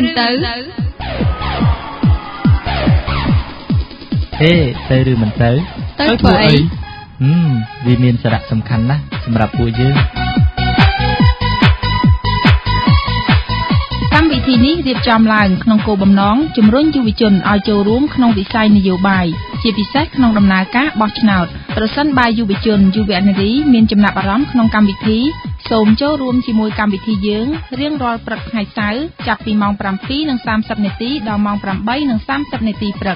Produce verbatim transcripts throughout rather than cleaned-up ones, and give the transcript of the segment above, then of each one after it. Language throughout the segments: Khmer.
ទៅហេទៅឬមិនទៅទៅធ្វើអីហឹមវាមានសារៈសំខាន់ណាស់សម្រាប់ពួកយើងកម្មវិធីនេះរៀបចំឡើងក្នុងគោលបំណងជំរុញយុវជនឲ្យចូលរួមក្នុងវិស័យនយោបាយជាពិសេសក្នុងដំណើរការបោះឆ្នោតប្រសិនបើយុវជនយុវនារីមានចំណាប់អារម្មណ៍ក្នុងកម្មវិធីសូមចូលរួមជាមួយកម្មវិធីយើងរៀងរាល់ព្រឹកថ្ងៃសៅរ៍ចាប់ពីម៉ោង ប្រាំពីរនិងសាមសិប នាទីដល់ម៉ោង ប្រាំបីនិងសាមសិប នាទីព្រឹក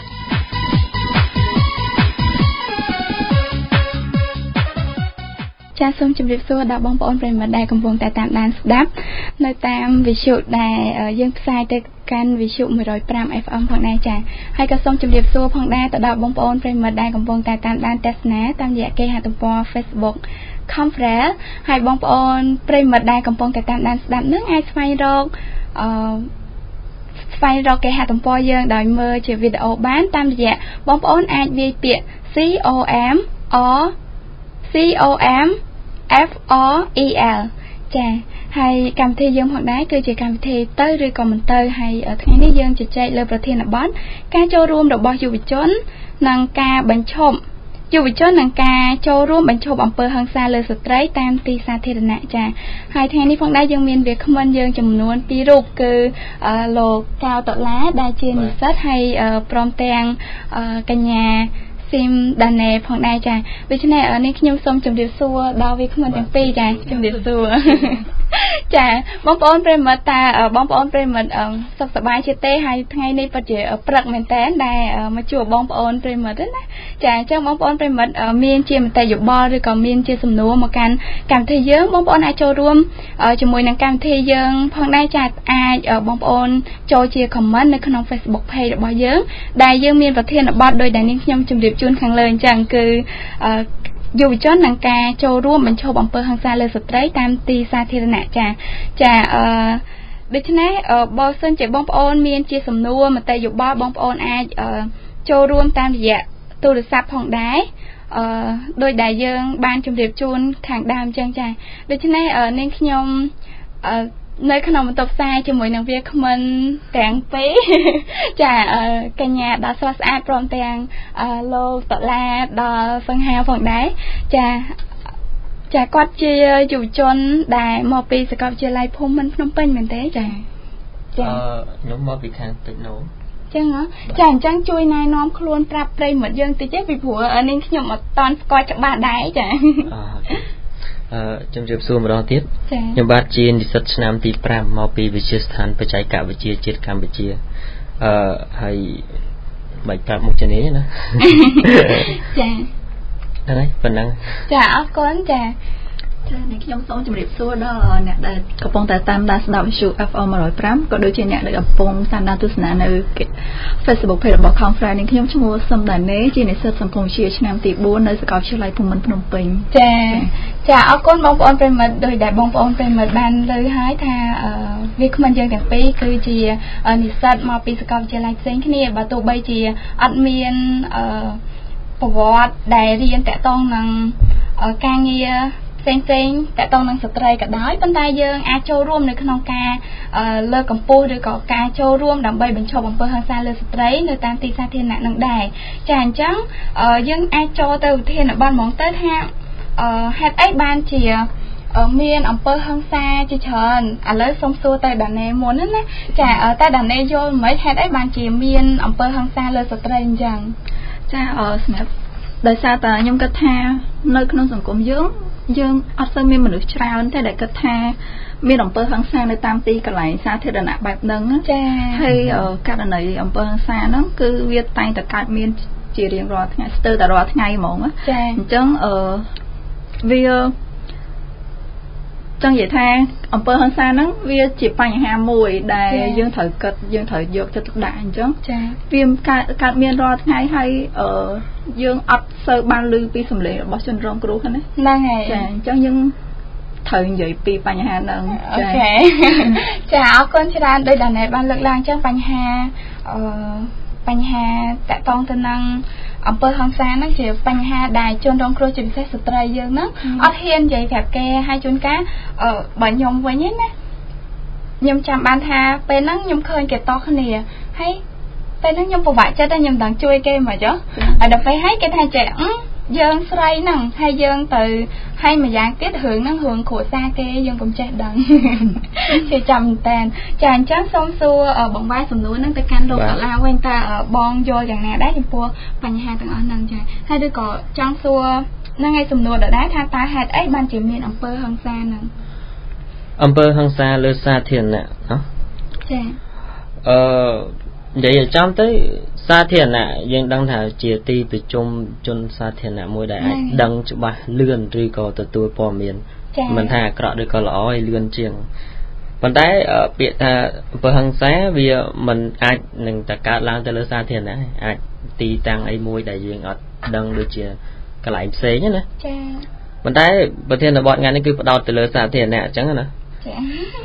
ចាសសូមជម្រាបសួរដល់បងប្អូនប្រិយមិត្តដែលកំពុងតែតាមដានស្ដាប់នៅតាមវិទ្យុដែលយើងផ្សាយទៅកាន់វិទ្យុ one oh five เอฟ เอ็ม ផងដែរចាហើយក៏សូមជម្រាបសួរផងដែរទៅដល់បងប្អូនប្រិយមិត្តដែលកំពុងតែតាមដានទស្សនាតាមរយៈគេហទំព័រ Facebook Conference ហើយបងប្អូនប្រិយមិត្តដែលកំពុងតែតាមដានស្ដាប់នឹងអាចស្វែងរកអឺស្វែងរកគេហទំព័រយើងដោយមើលជាវីដេអូបានតាមរយៈបងប្អូនអាចវាយពាក្យ C O M or C O M F R E L ចាហើយកម្មវិធីយើងផងដែរគឺជាកម្មវិធីទៅឬក៏មិនទៅហើយថ្ងៃនេះយើងជជែកលើប្រធានបទការចូលរួមរបស់យុវជននិងការបញ្ឈប់យុវជននិងការចូលរួមបញ្ឈប់អំពើហិង្សាលើស្ត្រីតាមទីសាធារណៈចាហើយថ្ងៃនេះផងដែរយើងមានវាគ្មិនយើងចំនួនពីររូបគឺលោកកៅដុល្លារដែលជានិស្សិតហើយព្រមទាំងកញ្ញាស៊ីមដាណេផងដែរចាដូច្នេះនេះខ្ញុំសូមជម្រាបសួរដល់វាគ្មិនទាំងពីរចាជម្រាបសួរចាបងប្អូនប្រិមិត្តតាបងប្អូនប្រិមិត្តសុខសប្បាយជាទេហើយថ្ងៃនេះពិតជាព្រឹកមែនតើដែលមកជួបបងប្អូនប្រិមិត្តណាចាអញ្ចឹងបងប្អូនប្រិមិត្តមានជាមតិយោបល់ឬក៏មានជាសំណួរមកកាន់កម្មវិធីយើងបងប្អូនអាចចូលរួមជាមួយនឹងកម្មវិធីយើងផងដែរចាអាចបងប្អូនចូលជា comment នៅក្នុង Facebook page របស់យើងដែលយើងមានប្រធានបទដោយដែលនាងខ្ញុំជម្រាបជូនខាងលើអញ្ចឹងគឺយុវជននឹងការចូលរួមបញ្ឈប់អំពើហិង្សាលើស្ត្រីតាមទីសាធារណៈចាចាអឺដូច្នេះបើសិនជាបងប្អូនមានជាសំណួរមតិយោបល់បងប្អូនអាចចូលរួមតាមរយៈទូរស័ព្ទផងដែរអឺដោយដែលយើងបានជម្រាបជូនខាងដើមអញ្ចឹងចាដូច្នេះនាងខ្ញុំអឺនៅក្នុងបន្ទប់ផ្សាយជាមួយនឹងវាគ្មិនទាំងពីរចាកញ្ញាដល់ស្រស់ស្អាតព្រមទាំងលោកដុល្លារដល់សង្ហាផងដែរចាចាគាត់ជាយុវជនដែលមកពីសាកលវិទ្យាល័យភូមិន្ទភ្នំពេញមែនទេចាចាខ្ញុំមកពីខាងទឹកនោមចឹងហ៎ចាអញ្ចឹងជួយណែនាំខ្លួនប្រាប់ប្រិយមិត្តយើងតិចទេពីព្រោះនាងខ្ញុំអត់តាន់ស្គាល់ច្បាស់ដែរចាអឺជំរាបសួរម្ដងទៀតខ្ញុំបាទជានិស្សិតឆ្នាំទីfiveមកពីវិទ្យាស្ថានបច្ចេកវិទ្យាជាតិកម្ពុជាអឺហើយបាច់ប្រាប់មុខជំនាញណាចាហ្នឹងហើយប៉ុណ្ណឹងចាអរគុណចាចា៎ខ្ញុំសូមជម្រាបសួរដល់អ្នកដែលកំពុងតែតាមដានស្ដាប់វិទ្យុ เอฟ เอ็ม one oh fiveក៏ដូចជាអ្នកដែលកំពុងតាមដានទស្សនានៅ Facebook page របស់ Conference នេះខ្ញុំឈ្មោះសឹមដាណេជានិស្សិតសង្គមវិទ្យាឆ្នាំទីfourនៅសាកលវិទ្យាល័យភូមិន្ទភ្នំពេញចាចាអរគុណបងប្អូនប្រិមិត្តដោយដែលបងប្អូនប្រិមិត្តបានលើហើយថាវាគ្មិនយើងទាំងពីរគឺជានិស្សិតមកពីសាកលវិទ្យាល័យផ្សេងគ្នាបើទោះបីជាអត់មានប្រវត្តិដែលរៀនតាក់ទងនឹងការងារផ្សេងផ្សេងតកតងនឹងស្ត្រីក៏ដោយប៉ុន្តែយើងអាចចូលរួមនៅក្នុងការលើកកម្ពស់ឬក៏ការចូលរួមដើម្បីបញ្ឈប់អំពើហិង្សាលើស្ត្រីនៅតាមទីសាធារណៈនឹងដែរចាអញ្ចឹងយើងអាចចូលទៅវិធានបទហ្មងទៅថាហេតុអីបានជាមានអំពើហិង្សាជាច្រើនឥឡូវសូមសួរទៅដាណេមុនណាចាតែដាណេយល់មិនហេតុអីបានជាមានអំពើហិង្សាលើស្ត្រីអញ្ចឹងចាអឺសម្រាប់ដោយសារតែខ្ញុំគិតថានៅក្នុងសង្គមយើងយើងអត់សូវមានមនុស្សច្រើនទេដែលគិតថាមានអំពើហិង្សានៅតាមទីកន្លែងសាធារណៈបែបហ្នឹងចាហើយករណីអំពើហិង្សាហ្នឹងគឺវាតែងតែកើតមានជារៀងរាល់ថ្ងៃស្ទើរតែរាល់ថ្ងៃហ្មងចាអញ្ចឹងអឺវាចង់និយាយថាអំពើហិង្សាហ្នឹងវាជាបញ្ហាមួយដែលយើងត្រូវគិតយើងត្រូវយកចិត្តទុកដាក់អញ្ចឹងចាវាកើតកើតមានរាល់ថ្ងៃហើយអឺយើងអត់សូវបានឮពីសម្លេងរបស់ជនរងគ្រោះហ្នឹងហ្នឹងហើយចាអញ្ចឹងយើងត្រូវនិយាយពីបញ្ហាហ្នឹងអូខេចាអរគុណច្រើនដោយដែលអ្នកបានលើកឡើងអញ្ចឹងបញ្ហាអឺបញ្ហាតកតងទៅនឹងអំពើហិង្សាហ្នឹងជាបញ្ហាដែលជនរងគ្រោះជាពិសេសស្ត្រីយើងហ្នឹងអត់ហ៊ាននិយាយប្រាប់គេហើយជួនកាលបើខ្ញុំវិញណាខ្ញុំចាំបានថាពេលហ្នឹងខ្ញុំឃើញគេតគ្នាហើយពេលហ្នឹងខ្ញុំពិបាកចិត្តតែខ្ញុំដឹងជួយគេមកចុះហើយដល់ពេលហើយគេថាចេះយើងស្រីហ្នឹងហើយយើងទៅហើយម្យ៉ាងទៀតរឿងហ្នឹងរឿងគ្រួសារគេយើងកុំចេះដឹងជាចាំតែនចាអញ្ចឹងសូមសួរបងវាយសំណួរហ្នឹងទៅកាន់លោកសាឡាវិញតើបងយល់យ៉ាងណាដែរចំពោះបញ្ហាទាំងអស់ហ្នឹងចាហើយឬក៏ចង់សួរហ្នឹងឯងសំណួរដដែលថាតើហេតុអីបានជាមានអំពើហិង្សាហ្នឹងអំពើហិង្សាលើសាធារណៈណោះចាអឺនិយាយចាំទៅសាធារណៈយើងដឹងថាជាទីប្រជុំជនសាធារណៈមួយដែលអាចដឹងច្បាស់លឿនឬក៏ទទួលព័ត៌មានមិនថាអាក្រក់ឬក៏ល្អឲ្យលឿនជាងប៉ុន្តែពាក្យថាអំពើហិង្សាវាមិនអាចនឹងតែកើតឡើងទៅលើសាធារណៈអាចទីតាំងអីមួយដែលយើងអត់ដឹងដូចជាកន្លែងផ្សេងណាចាប៉ុន្តែប្រធានបទថ្ងៃនេះគឺផ្ដោតទៅលើសាធារណៈអញ្ចឹងណាចា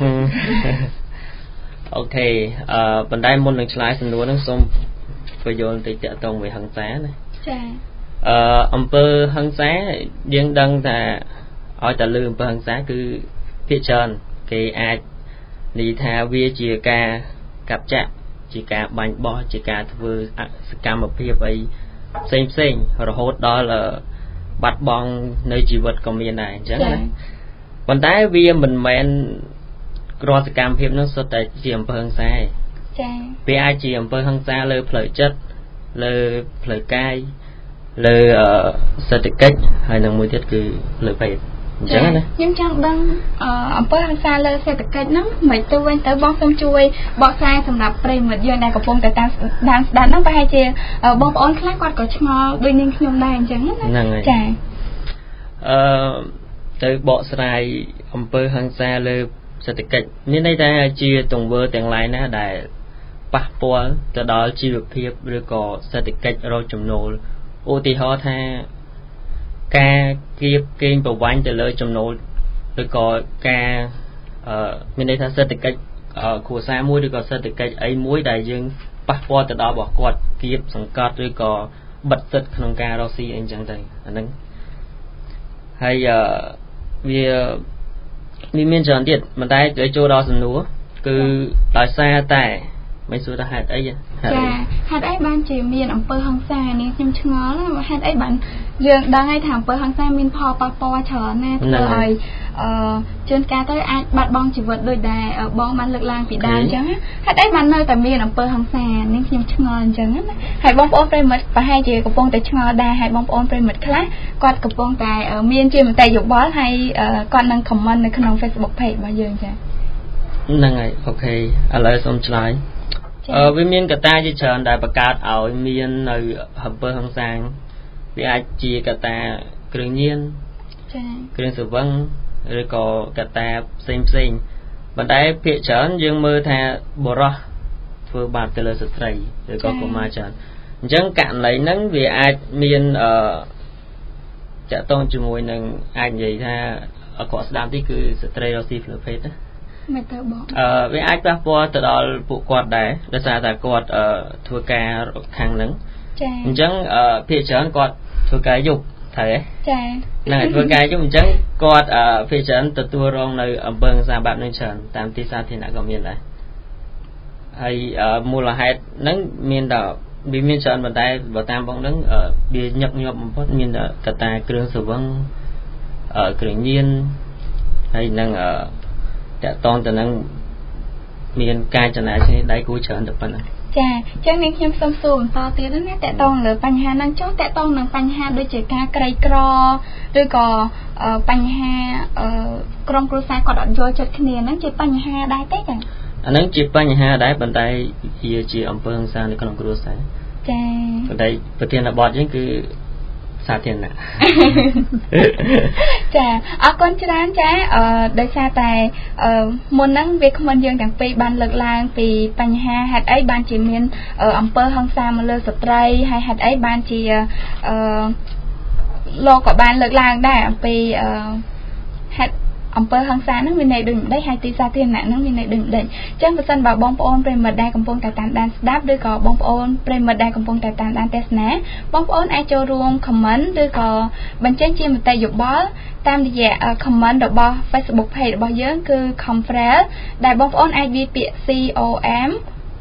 អូខេអឺប៉ុន្តែមុននឹងឆ្លើយសំណួរហ្នឹងសូមបញ្យល់បន្តិចតាក់ទងvớiហិង្សាណាចាអឺអំពើហិង្សាយើងដឹងថាឲ្យតែលើអំពើហិង្សាគឺភាគច្រើនគេអាចនិយាយថាវាជាការកាប់ចាក់ជាការបាញ់បោះជាការធ្វើសកម្មភាពអីផ្សេងផ្សេងរហូតដល់បាត់បង់នៅជីវិតក៏មានដែរអញ្ចឹងណាប៉ុន្តែវាមិនមែនរាល់សកម្មភាពនោះសុទ្ធតែជាអំពើហិង្សាទេចា៎វាអាចជាអំពើហិង្សាលើផ្លូវចិត្តលើផ្លូវកាយលើសេដ្ឋកិច្ចហើយនឹងមួយទៀតគឺលើភេទអញ្ចឹងណាខ្ញុំចង់ដឹងអំពើហិង្សាលើសេដ្ឋកិច្ចហ្នឹងមិនទៅវិញទៅបងសូមជួយបកស្រាយសម្រាប់ប្រិមិត្តយើងដែលកំពុងតែតាមដានស្ដាប់ហ្នឹងប្រហែលជាបងប្អូនខ្លះគាត់ក៏ឆ្ងល់ដូចនាងខ្ញុំដែរអញ្ចឹងណាចា៎អឺទៅបកស្រាយអំពើហិង្សាលើសេដ្ឋកិច្ចមានន័យថាជាទង្វើទាំងឡាយណាដែលប៉ះពាល់ទៅដល់ជីវភាពឬក៏សេដ្ឋកិច្ចរកចំណូលឧទាហរណ៍ថាការគៀបកេងប្រវ័ញ្ចទៅលើចំណូលឬក៏ការអឺមានន័យថាសេដ្ឋកិច្ចគ្រួសារមួយឬក៏សេដ្ឋកិច្ចអីមួយដែលយើងប៉ះពាល់ទៅដល់របស់គាត់គៀបសង្កត់ឬក៏បិទសិទ្ធក្នុងការរកស៊ីអីចឹងទៅអាហ្នឹងហើយអឺវាមានមានច្រើនទៀតប៉ុន្តែចូលដល់សំណួរគឺដោយសារតែមិនសួរថាហេតុអីចាហេតុអីបានជាមានអំពើហិង្សានាងខ្ញុំឆ្ងល់ហេតុអីបានយើងដឹងហើយថាអំពើហិង្សាមានផលប៉ះពាល់ច្រើនណាស់ធ្វើឲ្យអឺជួនកាលទៅអាចបាត់បង់ជីវិតដោយដែលបងបានលើកឡើងពីដើមអញ្ចឹងហេតុអីបាននៅតែមានអំពើហិង្សានាងខ្ញុំឆ្ងល់អញ្ចឹងណាហើយបងប្អូនប្រិមិត្តប្រហែលជាកំពុងតែឆ្ងល់ដែរហើយបងប្អូនប្រិមិត្តខ្លះគាត់កំពុងតែមានជាមតិយោបល់ហើយគាត់នឹង comment នៅក្នុង Facebook page របស់យើងចា៎ហ្នឹងហើយអូខេឥឡូវសូមឆ្លើយអឺវាមានកត្តាជាច្រើនដែលបង្កើតឲ្យមាននៅអំពើហិង្សាវាអាចជាកត្តាគ្រឿងញៀនចា៎គ្រឿងស្រវឹងឬក៏កត្តាផ្សេងផ្សេងប៉ុន្តែភាគច្រើនយើងមើលថាបុរសធ្វើបាបទៅលើស្ត្រីឬក៏កុមារច្រើនអញ្ចឹងករណីហ្នឹងវាអាចមានអឺតាក់ទងជាមួយនឹងអាចនិយាយថាអក្រក់ស្ដាប់ទីគឺស្ត្រីរកស៊ីផ្លូវភេទណាមិនទៅបងអឺវាអាចប៉ះពាល់ទៅដល់ពួកគាត់ដែរដោយសារតែគាត់អឺធ្វើការខាងហ្នឹងចា៎អញ្ចឹងអឺភាគច្រើនគាត់ធ្វើការយប់ត្រូវទេចា៎ហ្នឹងធ្វើការយប់អញ្ចឹងគាត់អឺភាគច្រើនទទួលរងនៅអំពើហិង្សាបែបហ្នឹងច្រើនតាមទីសាធារណៈក៏មានដែរហើយមូលហេតុហ្នឹងមានតែវាមានច្រើនប៉ុន្តែបើតាមបងហ្នឹងវាញឹកញាប់បំផុតមានកត្តាគ្រឿងស្រវឹងអឺគ្រឿងញៀនហើយនឹងអឺតកតងទៅនឹងមានការចំណាយគ្នាដៃគូច្រើនទៅប៉ុណ្ណាចាអញ្ចឹងនាងខ្ញុំសូមសួរបន្តទៀតណាតកតងលើបញ្ហាហ្នឹងចុះតកតងនឹងបញ្ហាដូចជាការក្រីក្រឬក៏បញ្ហាក្រុមគ្រួសារគាត់អត់យល់ចិត្តគ្នាហ្នឹងជាបញ្ហាដែរទេចាអាហ្នឹងជាបញ្ហាដែរប៉ុន្តែវាជាអំពើហិង្សានៅក្នុងគ្រួសារចាប៉ុន្តែប្រធានបទយើងគឺសាធារណៈចាអរគុណច្រើនចាអឺដោយសារតែអឺមុនហ្នឹងវាគ្មិនយើងទាំងពីរបានលើកឡើងពីបញ្ហាហេតុអីបានជាមានអំពើហិង្សាមកលើស្ត្រីហើយហេតុអីបានជាអឺលោកក៏បានលើកឡើងដែរអំពីអឺហេតុអំពើហិង្សាហ្នឹងមានន័យដូចម្ដេចហើយទីសាធារណៈហ្នឹងមានន័យដូចម្ដេចអញ្ចឹងបើសិនបើបងប្អូនប្រិមិត្តដែលកំពុងតែតាមដានស្ដាប់ឬក៏បងប្អូនប្រិមិត្តដែលកំពុងតែតាមដានទស្សនាបងប្អូនអាចចូលរួម comment ឬក៏បញ្ចេញជាមតិយោបល់តាមរយៈ comment របស់ Facebook page របស់យើងគឺ Confrel ដែលបងប្អូនអាចវាយពាក្យ C O M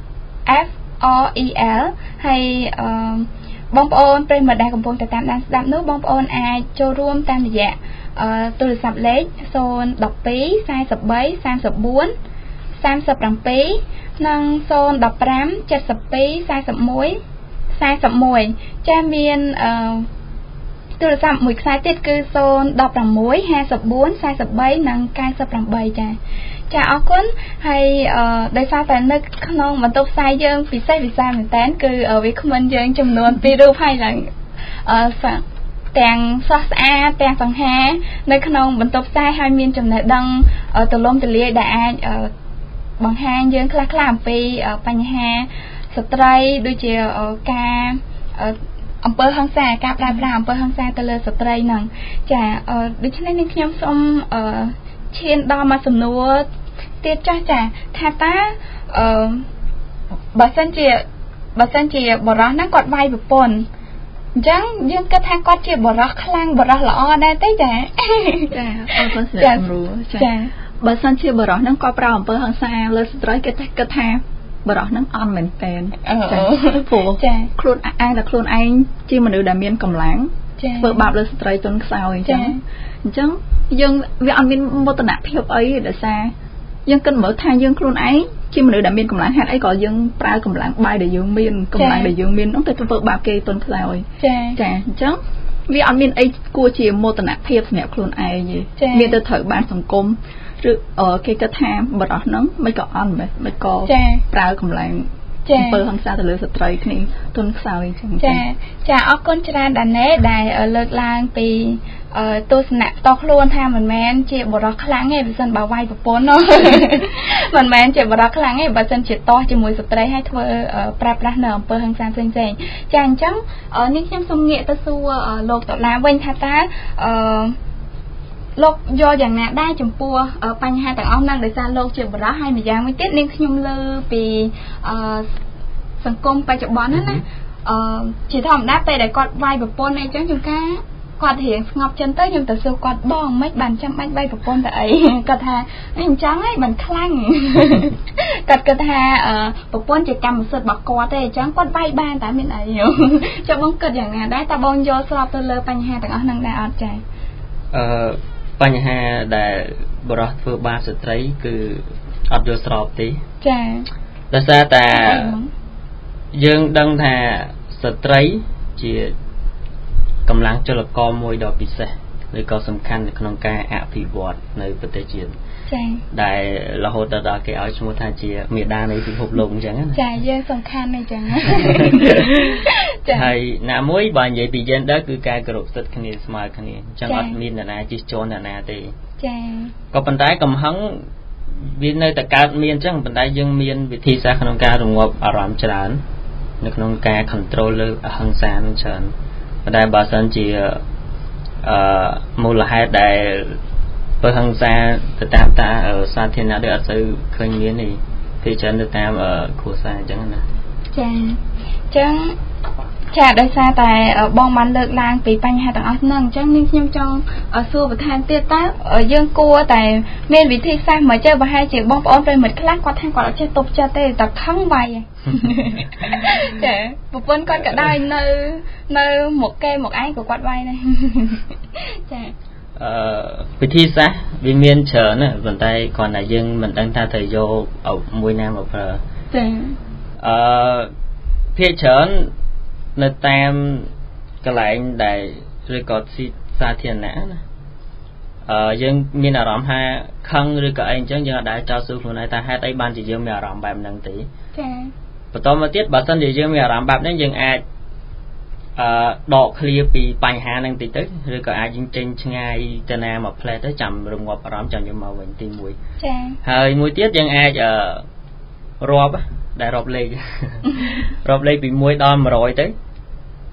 F R E L ហើយអឺបងប្អូនប្រិមិត្តដែលកំពុងតែតាមដានស្ដាប់នោះបងប្អូនអាចចូលរួមតាមរយៈអឺទូរស័ព្ទលេខศูนย์ หนึ่ง สอง สาม สี่ สาม สี่ สาม สาม เจ็ด និងศูนย์ หนึ่ง ห้า เจ็ด สอง สี่ một สี่ một ចាមានអឺទូរស័ព្ទមួយខ្សែទៀតគឺศูนย์ หนึ่ง หก ห้า สี่ สี่ สี่ និង เก้า แปด ចាចាអរគុណហើយអឺដោយសារតែនៅក្នុងបន្ទប់ផ្សាយយើងពិសេសពិសាមែនតើគឺវាគ្មិនយើងចំនួនពីររូបហើយឡើងអឺទាំងសោះស្អាតទាំងសង្ហានៅក្នុងបន្ទប់ផ្សាយហើយមានចំណេះដឹងទូលំទូលាយដែលអាចបង្ហាញយើងខ្លះៗអំពីបញ្ហាស្ត្រីដូចជាការអំពើហិង្សាការប្រើប្រាស់អំពើហិង្សាទៅលើស្ត្រីហ្នឹងចាដូច្នេះនាងខ្ញុំសូមឈានដល់មកសំណួរទៀតចាស់ចាថាតើអឺបើសិនជាបើសិនជាបរិះហ្នឹងគាត់វាយប្រពន្ធអញ្ចឹងយើងគិតថាគាត់ជាបរិះខ្លាំងបរិះល្អដែរទេចាចាអរគុណសម្រាប់គ្រូចាបើសិនជាបរិះហ្នឹងគាត់ប្រើអំពើហិង្សាលើស្ត្រីគេតែគិតថាបរិះហ្នឹងអន់មែនតើចាព្រោះខ្លួនឯងតែខ្លួនឯងជាមនុស្សដែលមានកម្លាំងធ្វើបាបលើស្ត្រីទន់ខ្សោយអញ្ចឹងអញ្ចឹងយើងវាអត់មានមោទនភាពអីដោយសារយើងគិតមើលថាយើងខ្លួនឯងជាមនុស្សដែលមានកម្លាំងហេតុអីក៏យើងប្រើកម្លាំងបាយដែលយើងមានកម្លាំងដែលយើងមាននោះទៅធ្វើបាបគេទន់ខ្សោយចាអញ្ចឹងវាអត់មានអីគួរជាមោទនភាពសម្រាប់ខ្លួនឯងទេមានតែត្រូវបានសង្គមឬគេគិតថាបរិះហ្នឹងមិនក៏អន់មិនមិនក៏ប្រើកម្លាំងអំពើហិង្សាទៅលើស្ត្រីគ្នាទន់ខ្សោយអញ្ចឹងចាចាអរគុណច្រើនដាណេដែលលើកឡើងពីទស្សនៈផ្ទាល់ខ្លួនថាមិនមែនជាបរិះខ្លាំងទេបើសិនបើវាយប្រពន្ធនោះមិនមែនជាបរិះខ្លាំងទេបើសិនជាតោះជាមួយស្ត្រីហើយធ្វើប្រើប្រាស់នៅអំពើហិង្សាផ្សេងៗចាអញ្ចឹងនេះខ្ញុំសូមងាកទៅសួរលោកតុលាវិញថាតើអឺលោកយកយ៉ាងណាដែរចំពោះបញ្ហាទាំងអស់ហ្នឹងដោយសារលោកជាបរិះហើយម្យ៉ាងមួយទៀតនាងខ្ញុំលើពីអឺសង្គមបច្ចុប្បន្នហ្នឹងណាអឺជាធម្មតាពេលដែលគាត់វាយប្រពន្ធអីចឹងជួនកាលគាត់រៀងស្ងប់ចិនទៅខ្ញុំទៅសួរគាត់បងមិនបានចាំបាច់វាយប្រពន្ធទៅអីគាត់ថាអញ្ចឹងឯងមិនខ្លាំងគាត់គាត់ថាប្រពន្ធជាកម្មសិទ្ធិរបស់គាត់ទេអញ្ចឹងគាត់វាយបានតែមានអីចុះបងគិតយ៉ាងណាដែរតើបងយល់ស្របទៅលើបញ្ហាទាំងអស់ហ្នឹងដែរអត់ចាអឺបញ្ហាដែលបរិះធ្វើបាបស្ត្រីគឺអត់យល់ស្របទេចាដោយសារតែយើងដឹងថាស្ត្រីជាកម្លាំងចលករមួយដ៏ពិសេសឬក៏សំខាន់នៅក្នុងការអភិវឌ្ឍនៅប្រទេសជាតិចា៎ដែលរហូតដល់គេឲ្យឈ្មោះថាជាមេដានៃពិភពលោកអញ្ចឹងណាចា៎យើងសំខាន់អញ្ចឹងចា៎ហើយណាមួយបើនិយាយពីយើងដែរគឺការគោរពសិទ្ធិគ្នាស្មើគ្នាអញ្ចឹងអត់មាននរណាជិះជាន់នរណាទេចា៎ក៏ប៉ុន្តែកំហឹងវានៅតែកើតមានអញ្ចឹងប៉ុន្តែយើងមានវិធីសាស្ត្រក្នុងការរងាប់អារម្មណ៍ច្រើននៅក្នុងការ control លើអហិង្សានឹងច្រើនប៉ុន្តែបើសិនជាអឺមូលហេតុដែលបើហិង្សាទៅតាមតាសាធារណៈដូចអត់ទៅឃើញមានទេគេច្រើនទៅតាមគ្រួសារអញ្ចឹងណាចាអញ្ចឹងចាដោយសារតែបងបានលើកឡើងពីបញ្ហាទាំងអស់ហ្នឹងអញ្ចឹងនាងខ្ញុំចង់សួរបន្ថែមទៀតតើយើងគួរតែមានវិធីសាស្ត្រមកចេះប្រហែលជាបងប្អូនប្រិមិត្តខ្លះគាត់ថាគាត់អត់ចេះទប់ចិត្តទេតែខឹងវាយចាប្រពន្ធគាត់ក៏ដោយនៅនៅមុខគេមុខឯងក៏គាត់វាយដែរចាអឺវិធីសាស្ត្រវាមានច្រើនណាប៉ុន្តែគ្រាន់តែយើងមិនដឹងថាត្រូវយកមួយណាមកប្រើចាអឺភាគច្រើននៅតាមកន្លែងដែលឬក៏សាធារណៈណាអឺយើងមានអារម្មណ៍ថាខឹងឬក៏អីអញ្ចឹងយើងអាចដែរចោទសួរខ្លួនឯងថាហេតុអីបានជាយើងមានអារម្មណ៍បែបហ្នឹងទេចាបន្តមកទៀតបើសិនជាយើងមានអារម្មណ៍បែបហ្នឹងយើងអាចអឺដកឃ្លាពីបញ្ហាហ្នឹងតិចទៅឬក៏អាចយើងចេញឆ្ងាយទៅណាមកផ្លែទៅចាំរងាប់អារម្មណ៍ចាំយកមកវិញទីមួយចាហើយមួយទៀតយើងអាចអឺរាប់ដែលរាប់លេខរាប់លេខពីមួយដល់មួយរយទៅ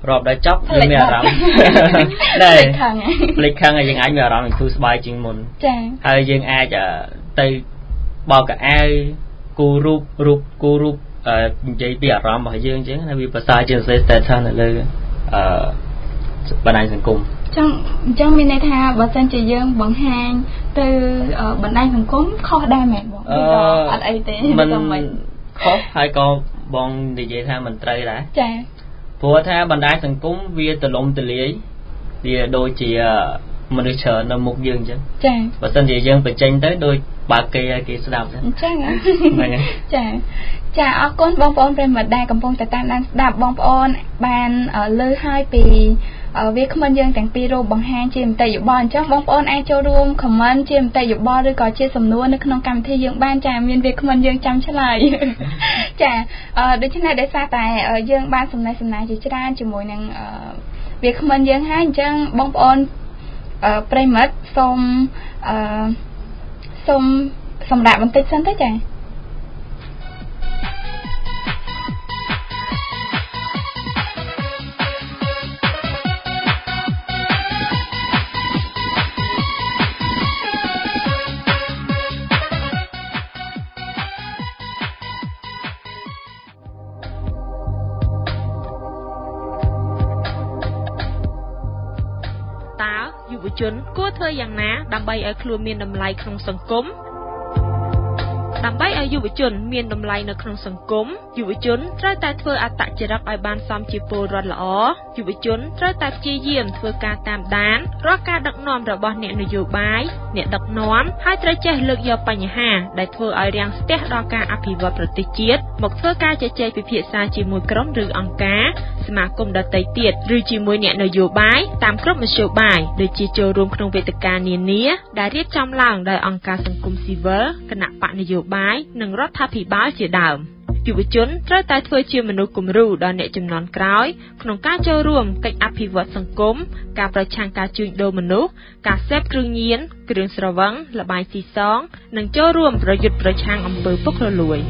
រាប់ដល់ចប់យើងមានអារម្មណ៍ដែរភ្លេចខឹងហើយយើងអាចមានអារម្មណ៍ធូរស្បើយជាងមុនចាហើយយើងអាចទៅបោកកៅអៅគូរូបរូបគូរូបនិយាយពីអារម្មណ៍របស់យើងអញ្ចឹងហើយវាប្រសើរជាង status នៅលើអឺបណ្ដាញសង្គមចឹងអញ្ចឹងមានន័យថាបើសិនជាយើងបង្ហាញទៅបណ្ដាញសង្គមខុសដែរមែនបងឬក៏អត់អីទេមិនខុសហើយក៏បងនិយាយថាមិនត្រូវដែរចាព្រោះថាបណ្ដាញសង្គមវាទលំទលាយវាដូចជាមនុស្សច្រើននៅមុខយើងអញ្ចឹងចាបើសិនជាយើងបញ្ចេញទៅដូចបើគេឲ្យគេស្ដាប់អញ្ចឹងហ្នឹងចាចាអរគុណបងប្អូនប្រិមត្តដែលកំពុងតែតាមដានស្ដាប់បងប្អូនបានលើហើយពីវាគ្មិនយើងទាំងពីររូបបង្ហាញជាមតិយោបល់អញ្ចឹងបងប្អូនអាចចូលរួម comment ជាមតិយោបល់ឬក៏ជាសំណួរនៅក្នុងកម្មវិធីយើងបានចាមានវាគ្មិនយើងចាំឆ្លើយចាដូច្នេះដោយសារតែយើងបានសំណេះសំណាលជាច្រើនជាមួយនឹងវាគ្មិនយើងហើយអញ្ចឹងបងប្អូនប្រិមត្តសូមអឺសូមសម្រាប់បន្តិចសិនទៅចាយុវជនគួរធ្វើយ៉ាងណាដើម្បីឲ្យខ្លួនមានតម្លៃក្នុងសង្គមដើម្បីឲ្យយុវជនមានតម្លៃនៅក្នុងសង្គមយុវជនត្រូវតែធ្វើអត្តចរិតឲ្យបានសមជាពលរដ្ឋល្អយុវជនត្រូវតែព្យាយាមធ្វើការតាមដានរាល់ការដឹកនាំរបស់អ្នកនយោបាយអ្នកដឹកនាំហើយត្រូវចេះលើកយកបញ្ហាដែលធ្វើឲ្យរាំងស្ទះដល់ការអភិវឌ្ឍប្រទេសជាតិមកធ្វើការជជែកពិភាក្សាជាមួយក្រុមឬអង្គការសមាគមដទៃទៀតឬជាមួយអ្នកនយោបាយតាមគ្រប់មធ្យោបាយដូចជាចូលរួមក្នុងវេទិកានានាដែលរៀបចំឡើងដោយអង្គការសង្គមស៊ីវិលគណៈបកនយោបាយនិងរដ្ឋាភិបាលជាដើមយុវជនត្រូវតែធ្វើជាមនុស្សគំរូដល់អ្នកជំនាន់ក្រោយក្នុងការចូលរួមកិច្ចអភិវឌ្ឍសង្គមការប្រឆាំងការជួញដូរមនុស្សការសេពគ្រឿងញៀនគ្រឿងស្រវឹងល្បែងស៊ីសងនិងចូលរួមប្រយុទ្ធប្រឆាំងអំពើពុករលួយ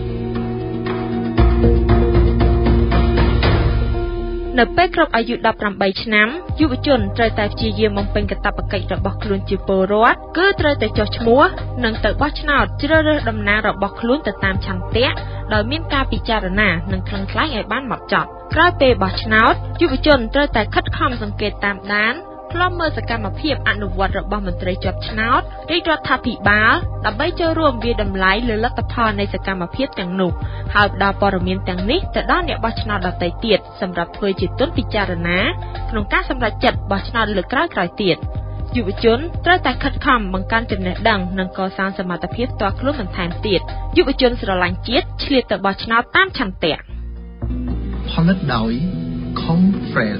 នៅពេលគ្រប់អាយុដប់ប្រាំបីឆ្នាំយុវជនត្រូវតែព្យាយាមបំពេញកាតព្វកិច្ចរបស់ខ្លួនជាពលរដ្ឋគឺត្រូវតែចុះឈ្មោះនិងទៅបោះឆ្នោតជ្រើសរើសតំណាងរបស់ខ្លួនទៅតាមឆន្ទៈដោយមានការពិចារណានិងថ្លឹងថ្លែងឲ្យបានហ្មត់ចត់ក្រោយពេលបោះឆ្នោតយុវជនត្រូវតែខិតខំសង្កេតតាមដានខ្លំមើលសកម្មភាពអនុវត្តរបស់មន្ត្រីជាប់ឆ្នោតរាជរដ្ឋាភិបាលដើម្បីចូលរួមវាតម្លៃលើលទ្ធផលនៃសកម្មភាពទាំងនោះហើយផ្ដល់ព័ត៌មានទាំងនេះទៅដល់អ្នកបោះឆ្នោតដទៃទៀតសម្រាប់ធ្វើជាទុនពិចារណាក្នុងការសម្រេចចិត្តបោះឆ្នោតលើកក្រោយៗទៀតយុវជនត្រូវតែខិតខំបង្កើនចំណេះដឹងនិងកសាងសមត្ថភាពផ្ទាល់ខ្លួនបន្ថែមទៀតយុវជនស្រឡាញ់ជាតិឆ្លៀតទៅបោះឆ្នោតតាមឆន្ទៈផលិតដោយ Confrel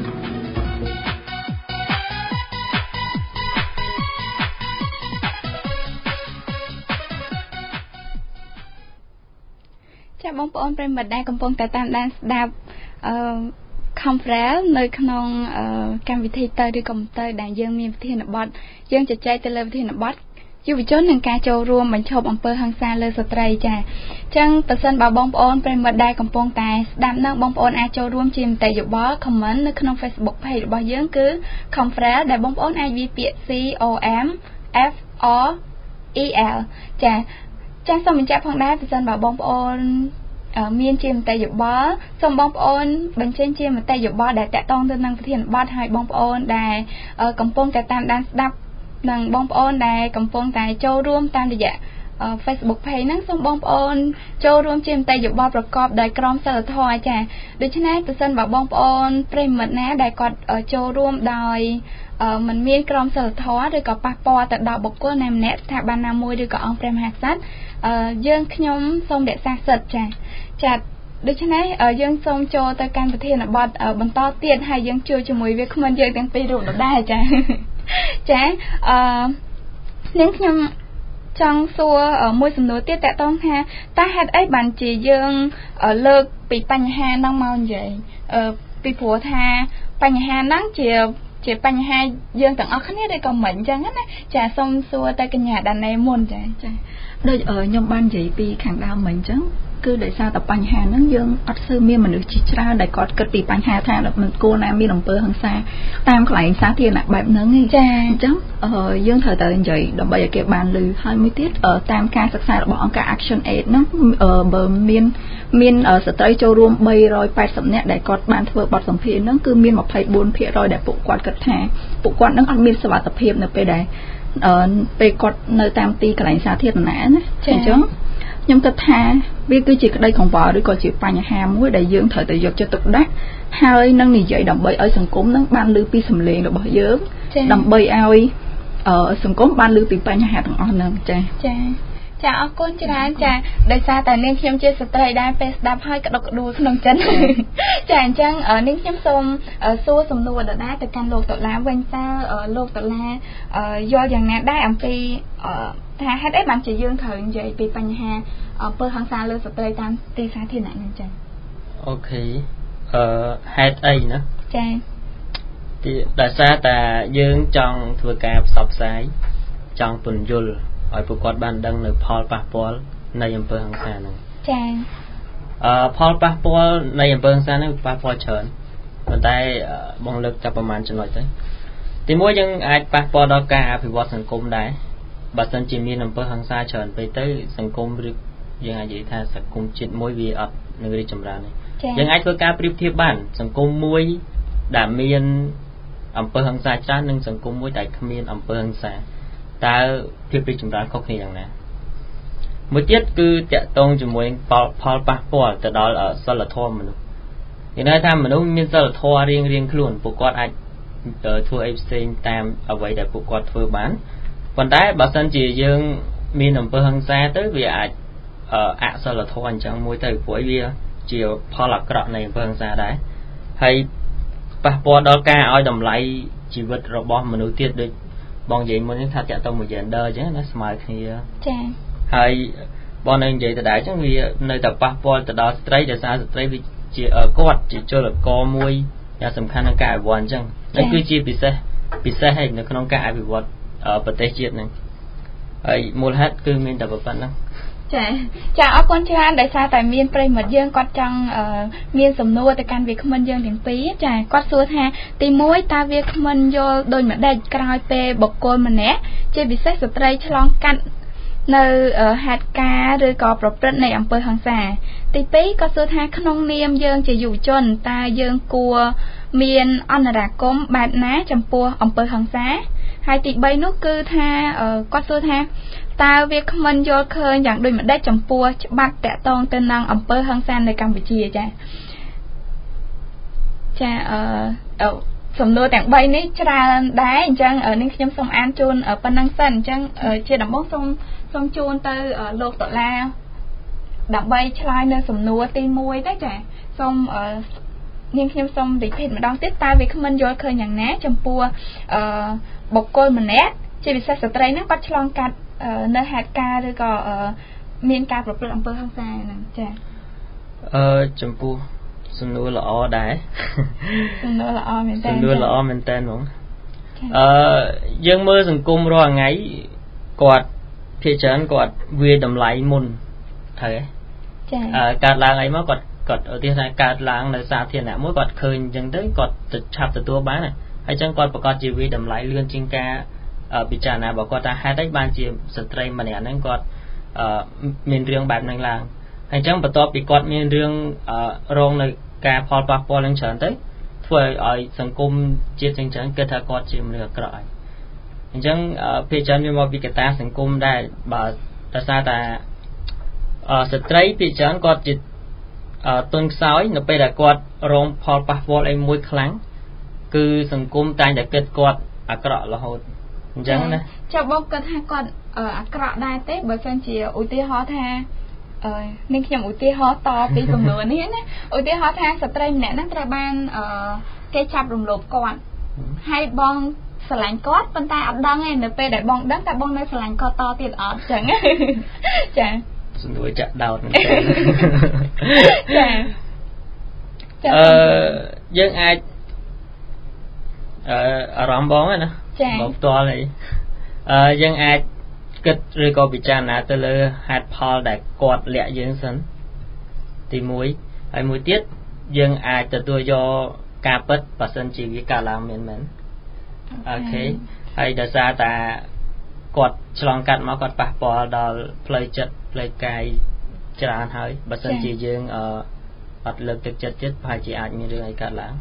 បងប្អូនប្រិមត្តដែលកំពុងតែតាមដានស្ដាប់អឺ Confrel នៅក្នុងកម្មវិធីទៅឬក៏ទៅដែលយើងមានវិធានបទយើងជជែកទៅលើវិធានបទយុវជននិងការចូលរួមបញ្ឈប់អំពើហិង្សាលើស្ត្រីចាអញ្ចឹងប្រសិនបើបងប្អូនប្រិមត្តដែលកំពុងតែស្ដាប់នឹងបងប្អូនអាចចូលរួមជាមតិយោបល់ comment នៅក្នុង Facebook page របស់យើងគឺ Confrel ដែលបងប្អូនអាចវាយពាក្យ C O M F R E L ចាចាសសូមបញ្ជាក់ផងដែរប្រសិនបើបងប្អូនមានជាមតិយោបល់សូមបងប្អូនបញ្ចេញជាមតិយោបល់ដែលតាក់ទងទៅនឹងប្រធានបទហើយបងប្អូនដែលកំពុងតែតាមដានស្ដាប់និងបងប្អូនដែលកំពុងតែចូលរួមតាមរយៈ Facebook page ហ្នឹងសូមបងប្អូនចូលរួមជាមតិយោបល់ប្រកបដោយក្រមសីលធម៌ចាដូច្នេះប្រសិនបើបងប្អូនប្រិយមិត្តណាដែលគាត់ចូលរួមដោយមិនមានក្រមសីលធម៌ឬក៏ប៉ះពាល់ទៅដល់បុគ្គលណាម្នាក់ស្ថាប័នណាមួយឬក៏អង្គព្រះមហាក្សត្រយើងខ្ញុំសូមរក្សាសិទ្ធិចាចាដូច្នេះយើងសូមចូលទៅកាន់ប្រធានបទបន្តទៀតហើយយើងជួយជាមួយវាគ្មិនយើងទាំងពីររូបដែរចាចាអឺនាងខ្ញុំចង់សួរមួយសំណួរទៀតតើតើថាតើហេតុអីបានជាយើងលើកពីបញ្ហាហ្នឹងមកនិយាយអឺពីព្រោះថាបញ្ហាហ្នឹងជាជាបញ្ហាយើងទាំងអស់គ្នាឬក៏មិនអញ្ចឹងណាចាសូមសួរតែកញ្ញាដាណេមុនចាចាដូចខ្ញុំបាននិយាយពីខាងដើមមិញអញ្ចឹងគឺដោយសារតែបញ្ហាហ្នឹងយើងអត់ស្ឺមានមនុស្សជាច្រើនដែលគាត់គិតពីបញ្ហាថាមិនគួរណាមានអំពើហិង្សាតាមកន្លែងសាធារណៈបែបហ្នឹងទេចាអញ្ចឹងយើងត្រូវតែនិយាយដើម្បីឲ្យគេបានឮហើយមួយទៀតតាមការសិក្សារបស់អង្គការ Action Aid ហ្នឹងបើមានមានស្ត្រីចូលរួមba trăm tám mươiនាក់ដែលគាត់បានធ្វើបទសម្ភាសន៍ហ្នឹងគឺមានtwenty four percentដែលពួកគាត់គិតថាពួកគាត់ហ្នឹងអត់មានសុវត្ថិភាពនៅពេលដែលពេលគាត់នៅតាមទីកន្លែងសាធារណៈណាអញ្ចឹងខ្ញុំគិតថាវាគឺជាក្តីកង្វល់ឬក៏ជាបញ្ហាមួយដែលយើងត្រូវតែយកចិត្តទុកដាក់ហើយនឹងនិយាយដើម្បីឲ្យសង្គមនឹងបានឮពីសំឡេងរបស់យើងដើម្បីឲ្យសង្គមបានឮពីបញ្ហាទាំងអស់ហ្នឹងចា៎ចា៎ចាអរគុណច្រើនចាដោយសារតែនាងខ្ញុំជាស្ត្រីដែរពេលស្ដាប់ហើយក្តុកក្តួលក្នុងចិត្តចាអញ្ចឹងនាងខ្ញុំសូមសួរសំណួរដដែលទៅកាន់លោកតុលាវិញតើលោកតុលាយល់យ៉ាងណាដែរអំពីថាហេតុអីបានជាយើងត្រូវនិយាយពីបញ្ហាអំពើហិង្សាលើស្ត្រីតាមទីសាធារណៈហ្នឹងចាអូខេអឺហេតុអីណាចាទីដោយសារតែយើងចង់ធ្វើការផ្សព្វផ្សាយចង់ពន្យល់ឲ្យពួកគាត់បានដឹងនៅផលប៉ះពាល់នៃអំពើហិង្សាហ្នឹងចា៎អឺផលប៉ះពាល់នៃអំពើហិង្សាហ្នឹងប៉ះពាល់ច្រើនប៉ុន្តែបងលើកចាប់ប្រមាណចំណុចទៅទីមួយយើងអាចប៉ះពាល់ដល់ការអភិវឌ្ឍសង្គមដែរបើសិនជាមានអំពើហិង្សាច្រើនពេកទៅសង្គមឬយើងអាចនិយាយថាសង្គមជាតិមួយវាអត់នឹងរីកចម្រើនទេយើងអាចធ្វើការប្រៀបធៀបបានសង្គមមួយដែលមានអំពើហិង្សាច្រើននិងសង្គមមួយដែលគ្មានអំពើហិង្សាតើភាពរីកចម្រើនខុសគ្នាយ៉ាងណាមួយទៀតគឺតាក់ទងជាមួយផលប៉ះពាល់ទៅដល់សិលធម៌មនុស្សនិយាយថាមនុស្សមានសិលធម៌រៀងរៀងខ្លួនពួកគាត់អាចធ្វើអីផ្សេងតាមអ្វីដែលពួកគាត់ធ្វើបានប៉ុន្តែបើសិនជាយើងមានអំពើហិង្សាទៅវាអាចអសិលធម៌អញ្ចឹងមួយទៅព្រោះវាជាផលអាក្រក់នៃអំពើហិង្សាដែរហើយប៉ះពាល់ដល់ការឲ្យតម្លៃជីវិតរបស់មនុស្សទៀតដូចបងនិយាយមុននេះថាតាក់ទងមួយ gender អញ្ចឹងណាស្មើគ្នាចា៎ហើយបងនៅនិយាយដដែលអញ្ចឹងវានៅតែប៉ះពាល់ទៅដល់ស្ត្រីដោយសារស្ត្រីវាជាគាត់ជាពលករមួយយ៉ាងសំខាន់ក្នុងការអភិវឌ្ឍអញ្ចឹងនេះគឺជាពិសេសពិសេសហើយនៅក្នុងការអភិវឌ្ឍប្រទេសជាតិហ្នឹងហើយមូលហេតុគឺមានតែប៉ុណ្្នឹងចាចាអរគុណច្រើនដោយសារតែមានប្រិមិត្តយើងគាត់ចង់មានសំណួរទៅកាន់វាគ្មិនយើងទាំងពីរចាគាត់សួរថាទីមួយតើវាគ្មិនយល់ដូចម្ដេចក្រោយពេលបុគ្គលម្នាក់ជាពិសេសស្ត្រីឆ្លងកាត់នៅហេតុការណ៍ឬក៏ប្រព្រឹត្តនៃអំពើហិង្សាទីពីរក៏សួរថាក្នុងនាមយើងជាយុវជនតើយើងគួរមានអន្តរាគមន៍បែបណាចំពោះអំពើហិង្សាហើយទីបីនោះគឺថាគាត់សួរថាតើវាគ្មិនយល់ឃើញយ៉ាងដូចម្ដេចចំពោះច្បាប់តាក់ទងទៅនឹងអំពើហិង្សានៅកម្ពុជាចាចាអឺសំណួរទាំងបីនេះច្រើនដែរអញ្ចឹងនាងខ្ញុំសូមអានជូនប៉ុណ្ណឹងសិនអញ្ចឹងជាដំបូងសូមសូមជូនទៅលោកតុលាដើម្បីឆ្លើយនៅសំណួរទីមួយទៅចាសូមនាងខ្ញុំសូមរីភីតម្ដងទៀតតើវាគ្មិនយល់ឃើញយ៉ាងណាចំពោះអឺបុគ្គលម្នាក់ជាពិសេសស្ត្រីហ្នឹងគាត់ឆ្លងកាត់នៅហេតុការណ៍ឬក៏មានការប្រព្រឹត្តអំពើហិង្សាហ្នឹងចាអឺចំពោះសំណួរល្អដែរសំណួរល្អមែនតើសំណួរល្អមែនតើហ្មងអឺយើងមើលសង្គមរាល់ថ្ងៃគាត់ភាគច្រើនគាត់វាតម្លៃមុនត្រូវទេចាអឺកើតឡើងអីមកគាត់គាត់ឧទាហរណ៍ថាកើតឡើងនៅសាធារណៈមួយគាត់ឃើញអញ្ចឹងទៅគាត់ទៅឆាប់ទទួលបានហើយអញ្ចឹងគាត់ប្រកាសជាវាតម្លៃលឿនជាងការពិចារណារបស់គាត់ថាហេតុអីបានជាស្ត្រីម្នាក់ហ្នឹងគាត់មានរឿងបែបហ្នឹងឡើងហើយអញ្ចឹងបន្ទាប់ពីគាត់មានរឿងរងនៅការផលប៉ះពាល់នឹងច្រើនទៅធ្វើឲ្យសង្គមជាតិចឹងចឹងគិតថាគាត់ជាមនុស្សអាក្រក់ហើយអញ្ចឹងភាគច្រើនវាមកពីកត្តាសង្គមដែរបើដោយសារតែស្ត្រីភាគច្រើនគាត់ជាទុនខ្សោយនៅពេលដែលគាត់រងផលប៉ះពាល់អីមួយខ្លាំងគឺសង្គមតែងតែគិតគាត់អាក្រក់រហូតអញ្ចឹងណាចុះបងគិតថាគាត់អាក្រក់ដែរទេបើសិនជាឧទាហរណ៍ថាអឺនាងខ្ញុំឧទាហរណ៍តពីសំណួរនេះណាឧទាហរណ៍ថាស្ត្រីម្នាក់ហ្នឹងត្រូវបានអឺគេចាប់រំលោភគាត់ហើយបងស្រឡាញ់គាត់ប៉ុន្តែអត់ដឹងទេនៅពេលដែលបងដឹងតែបងនៅស្រឡាញ់គាត់តទៀតអត់អញ្ចឹងចាសំណួរចាក់ដោតមែនទេចាអឺយើងអាចអឺអារម្មណ៍បងណាបងផ្ទាល់នេះអឺយើងអាចគិតឬក៏ពិចារណាទៅលើហេតុផលដែលគាត់លាក់យើងសិនទីមួយហើយមួយទៀតយើងអាចទទួលយកការពិតបើសិនជាវាកើតឡើងមែនមែនអូខេហើយដោយសារតែគាត់ឆ្លងកាត់មកគាត់ប៉ះពាល់ដល់ផ្លូវចិត្តផ្លូវកាយច្រើនហើយបើសិនជាយើងអឺអត់លើកទឹកចិត្តចិត្តប្រហែលជាអាចមានរឿងអីកើតឡើង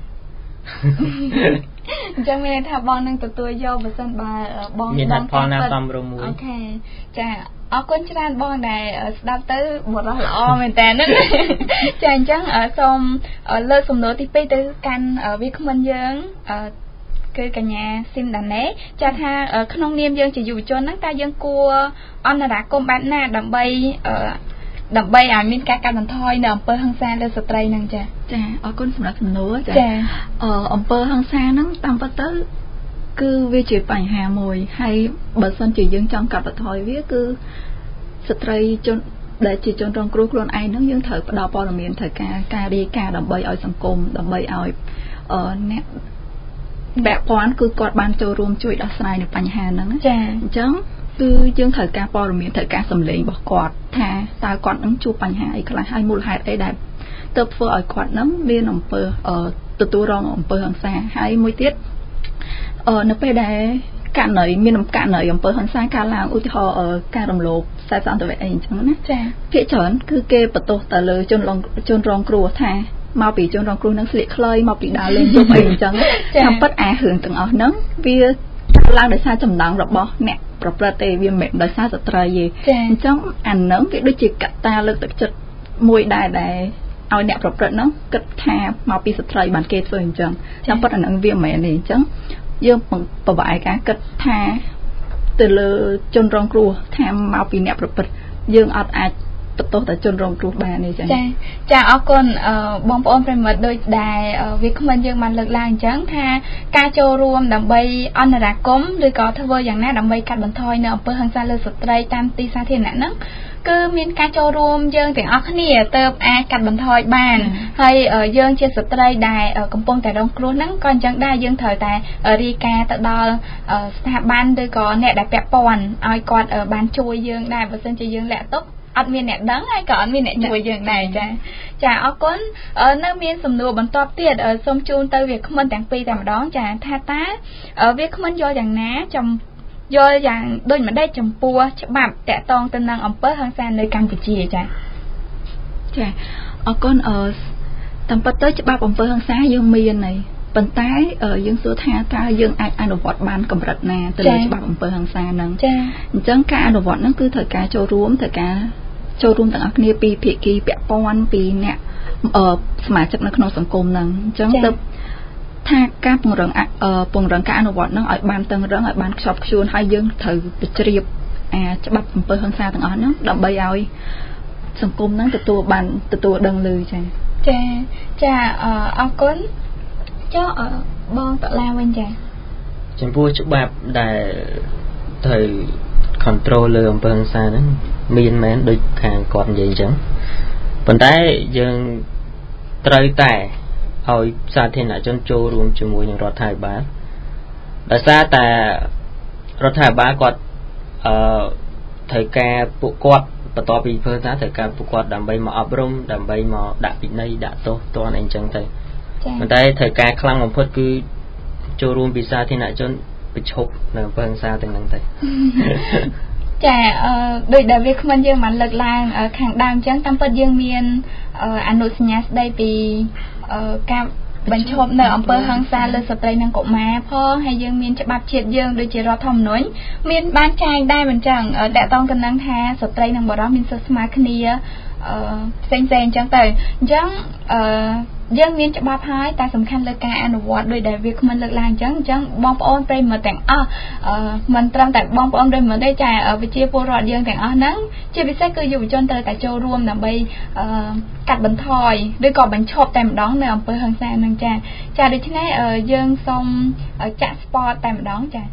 អញ្ចឹងមានន័យថាបងនឹងទទួលយកបើសិនបើបងមានហេតុផលណាសំរុំមួយអូខេចាអរគុណច្រើនបងដែលស្ដាប់ទៅបរិះល្អមែនតើហ្នឹងចាអញ្ចឹងសូមលើកសំណួរទីពីរទៅកាន់វាគ្មិនយើងគឺកញ្ញាស៊ីមដាណេចាថាក្នុងនាមយើងជាយុវជនហ្នឹងតើយើងគួរអន្តរាគមន៍បែបណាដើម្បីដើម្បីឲ្យមានការកាត់បន្ថយនៅអំពើហិង្សាលើស្ត្រីហ្នឹងចាចាអរគុណសម្រាប់សំណួរចាអឺអំពើហិង្សាហ្នឹងតាមពិតទៅគឺវាជាបញ្ហាមួយហើយបើសិនជាយើងចង់កាត់បន្ថយវាគឺស្ត្រីជនដែលជាជនរងគ្រោះខ្លួនឯងហ្នឹងយើងត្រូវផ្ដល់ព័ត៌មានត្រូវការការរាយការណ៍ដើម្បីឲ្យសង្គមដើម្បីឲ្យអឺអ្នកបែបពាន់គឺគាត់បានចូលរួមជួយដោះស្រាយនៅបញ្ហាហ្នឹងចាអញ្ចឹងគឺយើងត្រូវការព័ត៌មានត្រូវការសម្លេងរបស់គាត់ថាតើគាត់នឹងជួបបញ្ហាអីខ្លះហើយមូលហេតុអីដែលទើបធ្វើឲ្យគាត់នឹងមានអំពើទទួលរងអំពើហិង្សាហើយមួយទៀតអឺនៅពេលដែលករណីមានករណីអំពើហិង្សាកើតឡើងឧទាហរណ៍ការរំលោភខ្សែសន្តិវៈអីអញ្ចឹងណាចាភាគច្រើនគឺគេបន្ទោសទៅលើជនរងជនរងគ្រោះថាមកពីជនរងគ្រោះនឹងស្លៀកខ្លីមកពីដើរលេងយប់អីអញ្ចឹងតាមពិតអារឿងទាំងអស់ហ្នឹងវាឡើងដោយសារចំណងរបស់អ្នកប្រព្រឹត្តទេវាមិនដោយសារស្ត្រីទេអញ្ចឹងអានឹងវាដូចជាកត្តាលើកទឹកចិត្តមួយដែរដែលឲ្យអ្នកប្រព្រឹត្តហ្នឹងគិតថាមកពីស្ត្រីបានគេធ្វើអញ្ចឹងតាមពិតអានឹងវាមិនមែនទេអញ្ចឹងយើងប្រវែងការគិតថាទៅលើជនរងគ្រោះថាមកពីអ្នកប្រព្រឹត្តយើងអត់អាចទោសតែជនរងគ្រោះបានទេចា៎ចាអរគុណបងប្អូនប្រិមិត្តដូចដែលវាគ្មិនយើងបានលើកឡើងអញ្ចឹងថាការចូលរួមដើម្បីអន្តរាគមន៍ឬក៏ធ្វើយ៉ាងណាដើម្បីកាត់បន្ថយនៅអំពើហិង្សាលើស្ត្រីតាមទីសាធារណៈហ្នឹងគឺមានការចូលរួមយើងទាំងអស់គ្នាទៅអាចកាត់បន្ថយបានហើយយើងជាស្ត្រីដែលកំពុងតែរងគ្រោះហ្នឹងក៏អញ្ចឹងដែរយើងត្រូវតែរាយការណ៍ទៅដល់ស្ថាប័នឬក៏អ្នកដែលពាក់ព័ន្ធឲ្យគាត់បានជួយយើងដែរបើមិនជាយើងលាក់ទុកអត់មានអ្នកដឹងហើយក៏អត់មានអ្នកជួយយើងដែរចាចាអរគុណនៅមានសំណួរបន្ទាប់ទៀតសូមជូនទៅវាគ្មិនទាំងពីរតែម្ដងចាថាតើវាគ្មិនយល់យ៉ាងណាចំយល់យ៉ាងដូចម្ដេចចំពោះច្បាប់តកតងទៅនឹងអំពើហិង្សានៅកម្ពុជាចាចាអរគុណអឺតាមពិតទៅច្បាប់អំពើហិង្សាយើងមានហើយប៉ុន្តែយើងសួរថាតើយើងអាចអនុវត្តបានកម្រិតណាទៅលើច្បាប់អំពើហិង្សាហ្នឹងចាអញ្ចឹងការអនុវត្តហ្នឹងគឺត្រូវការចូលរួមត្រូវការចូលរួមទាំងអស់គ្នាពីភាគីពាក់ព័ន្ធពីអ្នកសមាជិកនៅក្នុងសង្គមហ្នឹងអញ្ចឹងទៅថាការពង្រឹងពង្រឹងការអនុវត្តហ្នឹងឲ្យបានតឹងរឹងឲ្យបានខ្ជាប់ខ្ជួនហើយយើងត្រូវទៅជ្រាបអាច្បាប់អំពើហិង្សាទាំងអស់ហ្នឹងដើម្បីឲ្យសង្គមហ្នឹងទទួលបានទទួលដឹងឮចាចាចាអរគុណចុះបងតឡាវិញចាចំពោះច្បាប់ដែលត្រូវ control លើអំពើហិង្សាហ្នឹងមានមែនដូចខាងគាត់និយាយអញ្ចឹងប៉ុន្តែយើងត្រូវតែឲ្យសាធារណជនចូលរួមជាមួយនឹងរដ្ឋាភិបាលដោយសារតែរដ្ឋាភិបាលគាត់អឺត្រូវការពួកគាត់បន្ទាប់ពីធ្វើការត្រូវការពួកគាត់ដើម្បីមកអប់រំដើម្បីមកដាក់ពិន័យដាក់ទោសទណ្ឌអីអញ្ចឹងទៅប៉ុន្តែត្រូវការខ្លាំងបំផុតគឺចូលរួមពីសាធារណជនបញ្ឈប់នៅអំពើហិង្សាទាំងហ្នឹងទៅចាអឺដូចដែលវាគ្មិនយើងបានលើកឡើងខាងដើមអញ្ចឹងតាមពិតយើងមានអនុសញ្ញាស្ដីពីការបញ្ឈប់នៅអំពើហិង្សាលើស្ត្រីនិងកុមារផងហើយយើងមានច្បាប់ជាតិយើងដូចជារដ្ឋធម្មនុញ្ញមានបានចែងដែរមិនចឹងតកតងទៅនឹងថាស្ត្រីនិងបុរសមានសិទ្ធិស្មើគ្នាអឺផ្សេងៗអញ្ចឹងទៅអញ្ចឹងអឺយើងមានច្បាប់ហើយតែសំខាន់លើការអនុវត្តដោយដែលវាគ្មិនលើកឡើងអញ្ចឹងអញ្ចឹងបងប្អូនប្រិយមិត្តទាំងអស់អឺមិនត្រឹមតែបងប្អូនប្រិយមិត្តទេចាវិជាពលរដ្ឋយើងទាំងអស់ហ្នឹងជាពិសេសគឺយុវជនត្រូវតែចូលរួមដើម្បីអឺកាត់បន្ថយឬក៏បញ្ឈប់តែម្ដងនៅអំពើហិង្សាហ្នឹងចាចាដូច្នេះយើងសូមចាក់ស្ពតតែម្ដងចា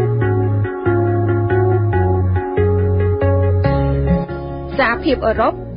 សហភាពអឺរ៉ុប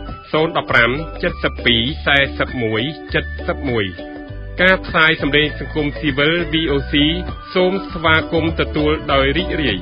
ศูนย์ หนึ่ง ห้า เจ็ด สอง สี่ สี่ หนึ่ง เจ็ด หนึ่งការផ្សាយសម្លេងសង្គមស៊ីវិល วี អូ ซี សូមស្វាគមន៍ទទួលដោយរីករាយ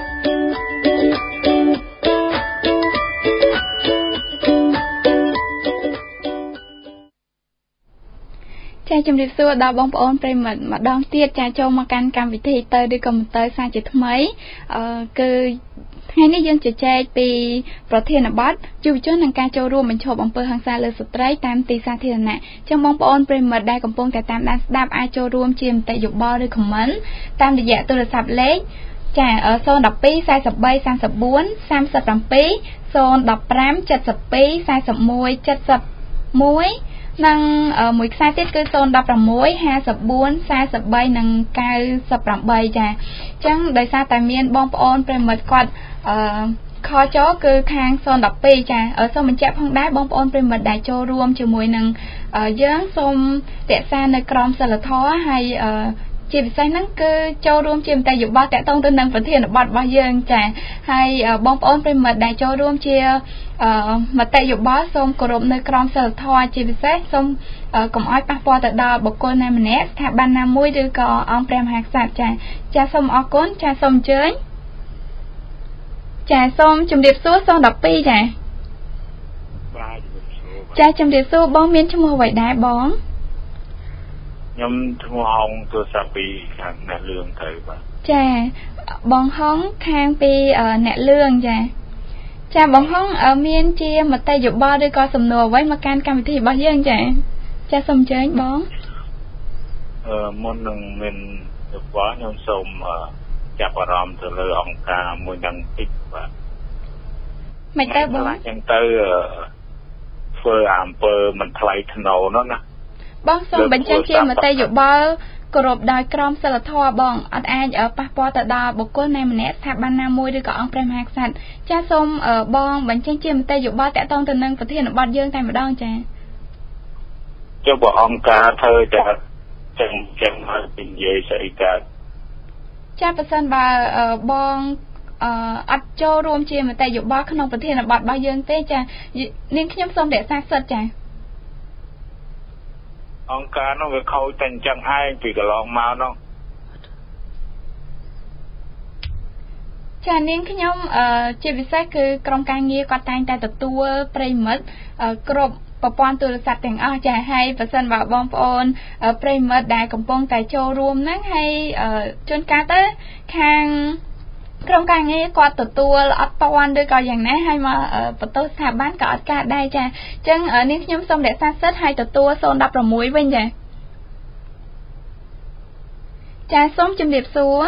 ចាជំរាបសួរដល់បងប្អូនប្រិមិត្តម្ដងទៀតចាចូលមកកាន់កម្មវិធីទៅឬក៏មិនទៅសាជាថ្មីអឺគឺថ្ងៃនេះយើងជជែកពីប្រធានបទយុវជននិងការចូលរួមបញ្ឈប់អំពើហិង្សាលើស្ត្រីតាមទីសាធារណៈចឹងបងប្អូនប្រិមិត្តដែលកំពុងតែតាមដានស្ដាប់អាចចូលរួមជាមតិយោបល់ឬ comment តាមរយៈទូរស័ព្ទលេខចា ศูนย์ หนึ่ง ห้า สี่ สาม สี่ สาม สี่ สาม สี่ ศูนย์ หนึ่ง ห้า เจ็ด สอง สี่ เจ็ด หนึ่ง สี่ สี่ เจ็ด หนึ่ง เจ็ด หนึ่งនិងមួយខ្សែទៀតគឺศูนย์ หนึ่ง หก ห้า สี่ สี่ สี่ និង เก้า แปด ចាអញ្ចឹងដោយសារតែមានបងប្អូនប្រិមិត្តគាត់អឺខចូលគឺខាងศูนย์ หนึ่ง สอง ចាសូមបញ្ជាក់ផងដែរបងប្អូនប្រិមិត្តដែលចូលរួមជាមួយនឹងយើងសូមរក្សានៅក្រមសីលធម៌ហើយជាពិសេសហ្នឹងគឺចូលរួមជាមតិយោបល់តាក់ទងទៅនឹងប្រធានបទរបស់យើងចាហើយបងប្អូនប្រិមិត្តដែលចូលរួមជាមតិយោបល់សូមគោរពនៅក្រមសីលធម៌ជាពិសេសសូមកុំឲ្យប៉ះពាល់ទៅដល់បុគ្គលណាម្នាក់ស្ថាប័នណាមួយឬក៏អង្គព្រះមហាក្សត្រចាចាសូមអរគុណចាសូមអញ្ជើញចាសូមជម្រាបសួរศูนย์ หนึ่ง สอง ចាចាជម្រាបសួរបងមានឈ្មោះអ្វីដែរបងខ្ញុំឈ្មោះហងទូរស័ព្ទពីខាងអ្នកលឿងទៅបាទចាបងហងខាងពីអ្នកលឿងចាចាបងហងមានជាមតិយោបល់ឬក៏សំណួរអ្វីមកកាន់កម្មវិធីរបស់យើងចាចាសូមអញ្ជើញបងអឺមុននឹងមានយោបល់ខ្ញុំសូមចាប់អារម្មណ៍ទៅលើអង្គការមួយនឹងតិចបាទមិនទៅបងអញ្ចឹងទៅធ្វើអំពើមិនថ្លៃថ្នូរនោះណាបងសូមបញ្ចេញជាមតិយោបល់គោរពដោយក្រមសីលធម៌បងអត់អាចប៉ះពាល់ទៅដល់បុគ្គលណាម្នាក់ស្ថាប័នណាមួយឬក៏អង្គព្រះមហាក្សត្រចាសូមបងបញ្ចេញជាមតិយោបល់តាក់ទងទៅនឹងប្រធានបទយើងតែម្ដងចាចុះបើអង្គការធ្វើតែចឹងចឹងហើយនិយាយស្អីកើតចាបើសិនបើបងអឺអត់ចូលរួមជាមតិយោបល់ក្នុងប្រធានបទរបស់យើងទេចានាងខ្ញុំសូមរក្សាសិទ្ធិចាអង្គការនោះវាខូចតែអញ្ចឹងឯងពីកន្លងមកនោះចចានាងខ្ញុំអឺជាពិសេសគឺក្រុមការងារគាត់តែងតែទទួលប្រិមិត្តគ្រប់ប្រព័ន្ធទូរស័ព្ទទាំងអស់ចាហើយបើសិនបើបងប្អូនប្រិមិត្តដែលកំពុងតែចូលរួមហ្នឹងហើយជួនកាលទៅខាងក្រុមការងារគាត់ទទួលអត់តាន់ឬក៏យ៉ាងណាហើយមកបន្ទោសស្ថាប័នក៏អត់កើតដែរចាអញ្ចឹងនាងខ្ញុំសូមរក្សាសិទ្ធិឲ្យទទួលศูนย์ หนึ่ง หกវិញចាចាសូមជម្រាបសួរ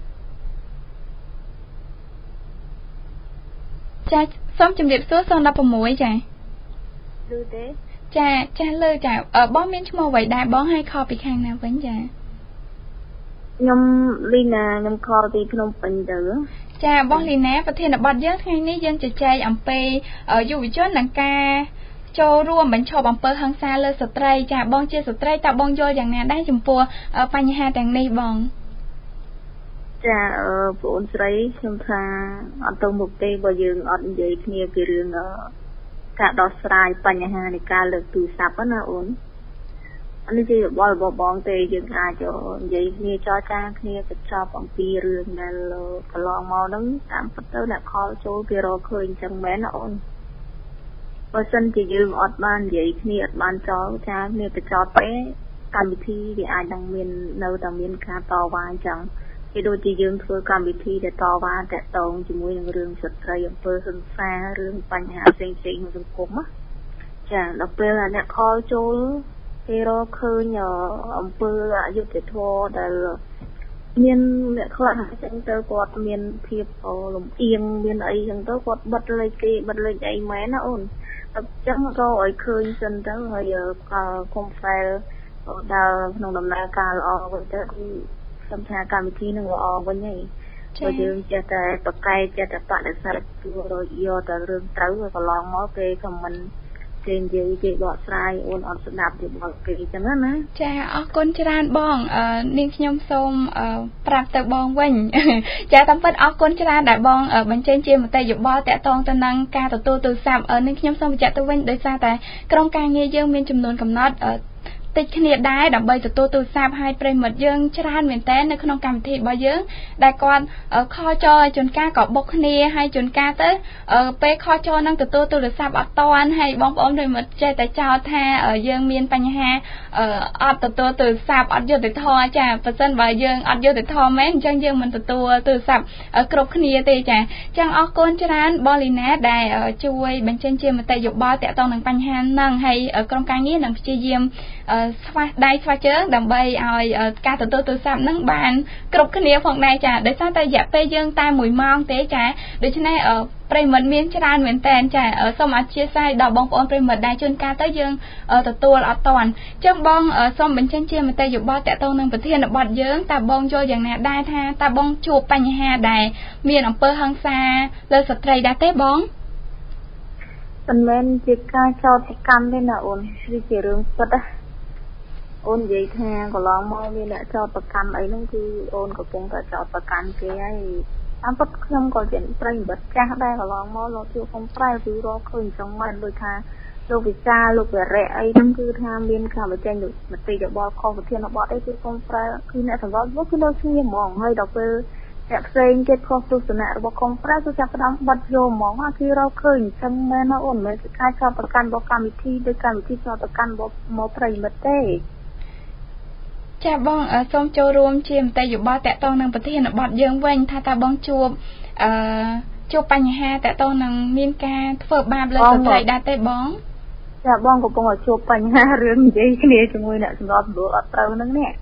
ចាសូមជម្រាបសួរศูนย์ หนึ่ง หกចាឮទេចាចាស់លើចាបងមានឈ្មោះអ្វីដែរបងឲ្យខលពីខាងណាវិញចាខ្ញុំលីណាខ្ញុំខលពីភ្នំពេញទៅចាបងលីណាប្រធានបទយើងថ្ងៃនេះយើងជជែកអំពីយុវជននិងការចូលរួមបញ្ឈប់អំពើហិង្សាលើស្ត្រីចាបងជាស្ត្រីតើបងយល់យ៉ាងណាដែរចំពោះបញ្ហាទាំងនេះបងចាបងអូនស្រីខ្ញុំថាអត់ទៅមុខទេបើយើងអត់និយាយគ្នាពីរឿងការដោះស្រាយបញ្ហានៃការលើកទូរស័ព្ទណាអូននេះជាបលបបងទេយើងអាចនិយាយគ្នាចរចាគ្នាទៅចប់អំពីរឿងដែលកន្លងមកហ្នឹងតាមពិតទៅអ្នកខលចូលគេរកឃើញចឹងមែនណាអូនបើសិនជាយើងអត់បាននិយាយគ្នាអត់បានចរចាគ្នាទៅចប់ទេកម្មវិធីវាអាចនឹងមាននៅតែមានការតវ៉ាអញ្ចឹងគេដូចជាយើងធ្វើកម្មវិធីដែលតវ៉ាតាក់ទងជាមួយនឹងរឿងស្ត្រីអំពើហិង្សារឿងបញ្ហាផ្សេងៗក្នុងសង្គមណាចាដល់ពេលអ្នកខលចូលគេរកឃើញអំពើអយុត្តិធម៌ដែលមានអ្នកខ្លះអញ្ចឹងទៅគាត់មានភាពលំអៀងមានអីអញ្ចឹងទៅគាត់បិទលេខគេបិទលេខអីមែនណាអូនអញ្ចឹងក៏ឲ្យឃើញសិនទៅហើយកុំហ្វែលដល់ក្នុងដំណើរការល្អវិញទៅគឺសំថាកម្មវិធីនឹងល្អវិញហើយបើយើងចេះតែប្រកែកចេះតែបដិសេធទៅយកតែរឿងត្រូវកន្លងមកគេខមមិនគេនិយាយគេបកស្រាយអូនអត់ស្ដាប់ទេបកគេអញ្ចឹងណាចាអរគុណច្រើនបងនាងខ្ញុំសូមប្រាប់ទៅបងវិញចាតាមពិតអរគុណច្រើនដែលបងបញ្ចេញជាមតិយោបល់តាក់ទងទៅនឹងការទទួលទូរស័ព្ទនាងខ្ញុំសូមបញ្ជាក់ទៅវិញដោយសារតែក្រុមការងារយើងមានចំនួនកំណត់តិចគ្នាដែរដើម្បីទទួលទូរស័ព្ទឲ្យប្រិមិត្តយើងច្រើនមែនតើនៅក្នុងកម្មវិធីរបស់យើងដែលគាត់ខលចឲ្យជួនកាលក៏បុកគ្នាហើយជួនកាលទៅពេលខលចនឹងទទួលទូរស័ព្ទអត់តាន់ហើយបងប្អូនប្រិមិត្តចេះតែចោទថាយើងមានបញ្ហាអត់ទទួលទូរស័ព្ទអត់យុត្តិធម៌ចាបើសិនបើយើងអត់យុត្តិធម៌មែនអញ្ចឹងយើងមិនទទួលទូរស័ព្ទគ្រប់គ្នាទេចាអញ្ចឹងអរគុណច្រើនបងលីណាដែលជួយបញ្ចេញជាមតិយោបល់តាក់ទងនឹងបញ្ហាហ្នឹងហើយក្រុមការងារនឹងព្យាយាមស្វះដៃស្វះជើងដើម្បីឲ្យការទទួលទូរស័ព្ទហ្នឹងបានគ្រប់គ្នាផងដែរចាដោយសារតែរយៈពេលយើងតែមួយម៉ោងទេចាដូច្នេះប្រិមិត្តមានច្រើនមែនតើចាសូមអធិស្ឋានដល់បងប្អូនប្រិមិត្តដែលជួនកាលទៅយើងទទួលអត់តាន់អញ្ចឹងបងសូមបញ្ចេញជាមតិយោបល់តាក់ទងនឹងប្រធានបទយើងតើបងយល់យ៉ាងណាដែរថាតើបងជួបបញ្ហាដែលមានអំពើហិង្សាលើស្ត្រីដែរទេបងមិនមែនជាការចោទកម្មទេណាអូនគឺជារឿងពិតណាអូននិយាយថាកន្លងមកមានអ្នកចោទប្រកាន់អីហ្នឹងគឺអូនកំពុងតែចោទប្រកាន់គេហើយតាមពិតខ្ញុំក៏ជាប្រិយមិត្តចាស់ដែរកន្លងមកលោកជួបខ្ញុំប្រែគឺរកឃើញចឹងមែនដូចថាលោកវិសាលោកវរៈអីហ្នឹងគឺថាមានការបញ្ចេញមតិយោបល់ខុសប្រធានបទអីគឺខ្ញុំប្រែគឺអ្នកសម្របមកគឺនៅស្ងៀមហ្មងហើយដល់ពេលអ្នកផ្សេងទៀតខុសទស្សនៈរបស់ខ្ញុំប្រែគឺចាប់ផ្ដើមបិទយកហ្មងគឺរកឃើញចឹងមែនណាអូនមិនមែនជាការចោទប្រកាន់របស់កម្មវិធីដូចកម្មវិធីចោទប្រកាន់របស់មកប្រិយមិត្តទេចាបងសូមចូលរួមជាមតិយោបល់តាក់ទងនឹងប្រធានបទយើងវិញថាតើបងជួបអឺជួបបញ្ហាតាក់ទងនឹងមានការធ្វើបាបលើស្ត្រីដែរទេបងចាបងកំពុងតែជួបបញ្ហារឿងនិយាយគ្នាជាមួយអ្នកសម្របសម្រួលអត់ត្រូវហ្នឹងនេះ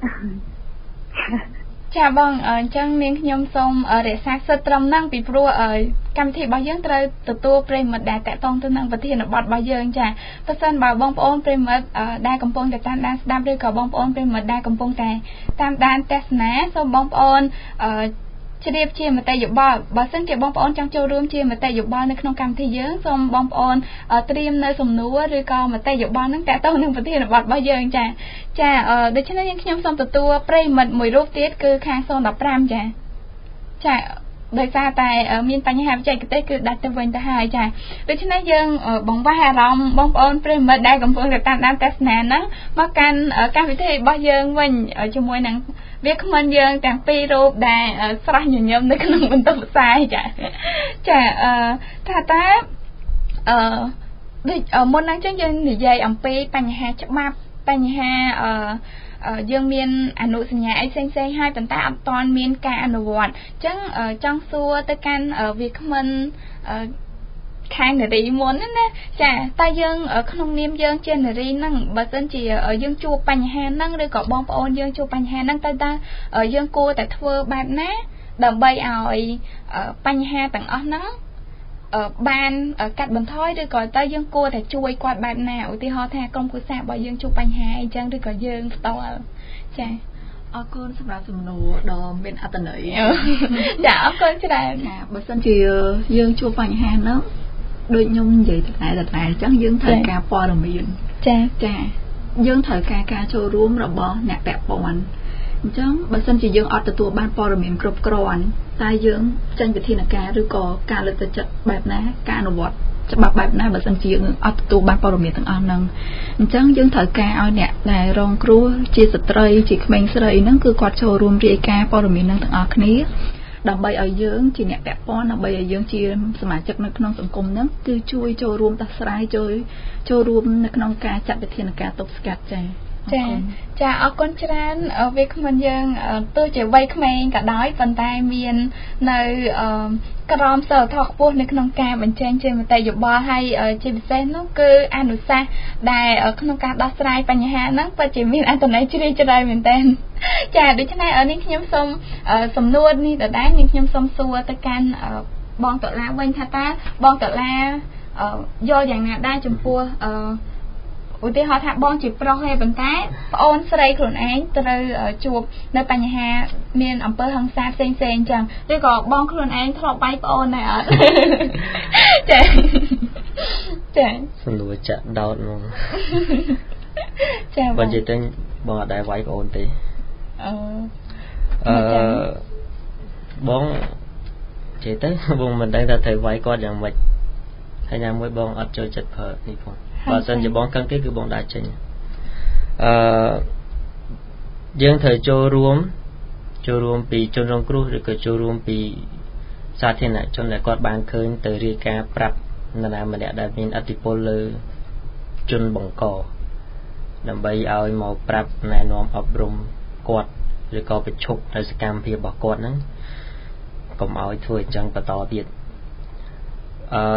ចាបងអញ្ចឹងនាងខ្ញុំសូមរក្សាសិទ្ធិត្រឹមហ្នឹងពីព្រោះកម្មវិធីរបស់យើងត្រូវទទួលប្រិមិត្តដែលតាក់ទងទៅនឹងប្រធានបទរបស់យើងចាបើសិនបើបងប្អូនប្រិមិត្តដែលកំពុងតែតាមដានស្ដាប់ឬក៏បងប្អូនប្រិមិត្តដែលកំពុងតែតាមដានទស្សនាសូមបងប្អូនជ្រាបជាមតិយោបល់បើសិនជាបងប្អូនចង់ចូលរួមជាមតិយោបល់នៅក្នុងកម្មវិធីយើងសូមបងប្អូនត្រៀមនៅសំណួរឬក៏មតិយោបល់ហ្នឹងតាក់ទងនឹងប្រធានបទរបស់យើងចាចាដូច្នេះខ្ញុំសូមទទួលប្រិមិត្តមួយរូបទៀតគឺខាងศูนย์ หนึ่ง ห้าចាចាបដោយសារតែមានបញ្ហាបច្ចេកទេសគឺដាច់ទៅវិញទៅហើយចាដូច្នេះយើងបង្វែរអារម្មណ៍បងប្អូនប្រិយមិត្តដែលកំពុងតាមដានទស្សនាហ្នឹងមកកាន់កម្មវិធីរបស់យើងវិញជាមួយនឹងវាគ្មិនយើងទាំងពីររូបដែលស្រស់ញញឹមនៅក្នុងបន្ទប់ផ្សាយចាចាអឺថាតើអឺដូចមុនហ្នឹងចឹងយើងនិយាយអំពីបញ្ហាច្បាប់បញ្ហាអឺយើងមានអនុសញ្ញាអីផ្សេងផ្សេងហើយប៉ុន្តែអត់ទាន់មានការអនុវត្តអញ្ចឹងចង់សួរទៅកាន់វាគ្មិនខាងនារីមុនណាចាតែយើងក្នុងនាមយើងជានារីហ្នឹងបើសិនជាយើងជួបបញ្ហាហ្នឹងឬក៏បងប្អូនយើងជួបបញ្ហាហ្នឹងតើតើយើងគួរតែធ្វើបែបណាដើម្បីឲ្យបញ្ហាទាំងអស់ហ្នឹងបានកាត់បន្ថយឬក៏តើយើងគួរតែជួយគាត់បែបណាឧទាហរណ៍ថាក្រុមគ្រួសាររបស់យើងជួបបញ្ហាអីចឹងឬក៏យើងផ្ទាល់ចាអរគុណសម្រាប់សំណួរដ៏មានអត្ថន័យចាអរគុណច្រើនចាបើសិនជាយើងជួបបញ្ហាហ្នឹងដូចខ្ញុំនិយាយតែតែតែអញ្ចឹងយើងត្រូវការព័ត៌មានចាចាយើងត្រូវការការចូលរួមរបស់អ្នកពាក់ព័ន្ធអញ្ចឹងបើសិនជាយើងអត់ទទួលបានព័ត៌មានគ្រប់គ្រាន់តែយើងចេញវិធានការឬក៏ការលើកទឹកចិត្តបែបណាការអនុវត្តច្បាប់បែបណាបើសិនជាយើងអត់ទទួលបានព័ត៌មានទាំងអស់ហ្នឹងអញ្ចឹងយើងត្រូវការឲ្យអ្នកដែលរងគ្រោះជាស្ត្រីជាក្មេងស្រីហ្នឹងគឺគាត់ចូលរួមរាយការណ៍ព័ត៌មានហ្នឹងទាំងអស់គ្នាដើម្បីឲ្យយើងជាអ្នកពាក់ព័ន្ធដើម្បីឲ្យយើងជាសមាជិកនៅក្នុងសង្គមហ្នឹងគឺជួយចូលរួមដោះស្រាយជួយចូលរួមនៅក្នុងការចាត់វិធានការទប់ស្កាត់ចា៎ចាចាអរគុណច្រើនវាគ្មិនយើងទោះជាវ័យក្មេងក៏ដោយប៉ុន្តែមាននៅក្រមសីលធម៌ខ្ពស់នៅក្នុងការបញ្ចេញជាមតិយោបល់ហើយជាពិសេសនោះគឺអនុសាសន៍ដែលក្នុងការដោះស្រាយបញ្ហាហ្នឹងពិតជាមានអត្ថន័យជ្រាលជ្រៅមែនទែនចាដូច្នេះនេះខ្ញុំសូមសំណួរនេះដដែលនេះខ្ញុំសូមសួរទៅកាន់បងតុលាវិញថាតើបងតុលាយល់យ៉ាងណាដែរចំពោះឧទាហរណ៍ថាបងជាប្រុសទេប៉ុន្តែប្អូនស្រីខ្លួនឯងត្រូវជួបនៅបញ្ហាមានអំពើហិង្សាផ្សេងៗអញ្ចឹងឬក៏បងខ្លួនឯងធ្លាប់វាយប្អូនដែរអត់ចាចាសំណួរចាក់ដោតមកចាបងនិយាយទៅបងអត់ដែរវាយប្អូនទេអឺអឺបងនិយាយទៅបងមិនដឹងថាត្រូវវាយគាត់យ៉ាងម៉េចហើយណាមួយបងអត់ចូលចិត្តប្រើនេះផងបើសិនជាបងកឹងគេគឺបងដាក់ចេញអឺយើងត្រូវចូលរួមចូលរួមពីជនរងគ្រោះឬក៏ចូលរួមពីសាធារណជនដែលគាត់បានឃើញទៅរាយការណ៍ប្រាប់នរណាម្នាក់ដែលមានឥទ្ធិពលលើជនបង្កដើម្បីឲ្យមកប្រាប់ណែនាំអប់រំគាត់ឬក៏ប្រឈប់នៅសកម្មភាពរបស់គាត់ហ្នឹងកុំឲ្យធ្វើអញ្ចឹងបន្តទៀតអឺ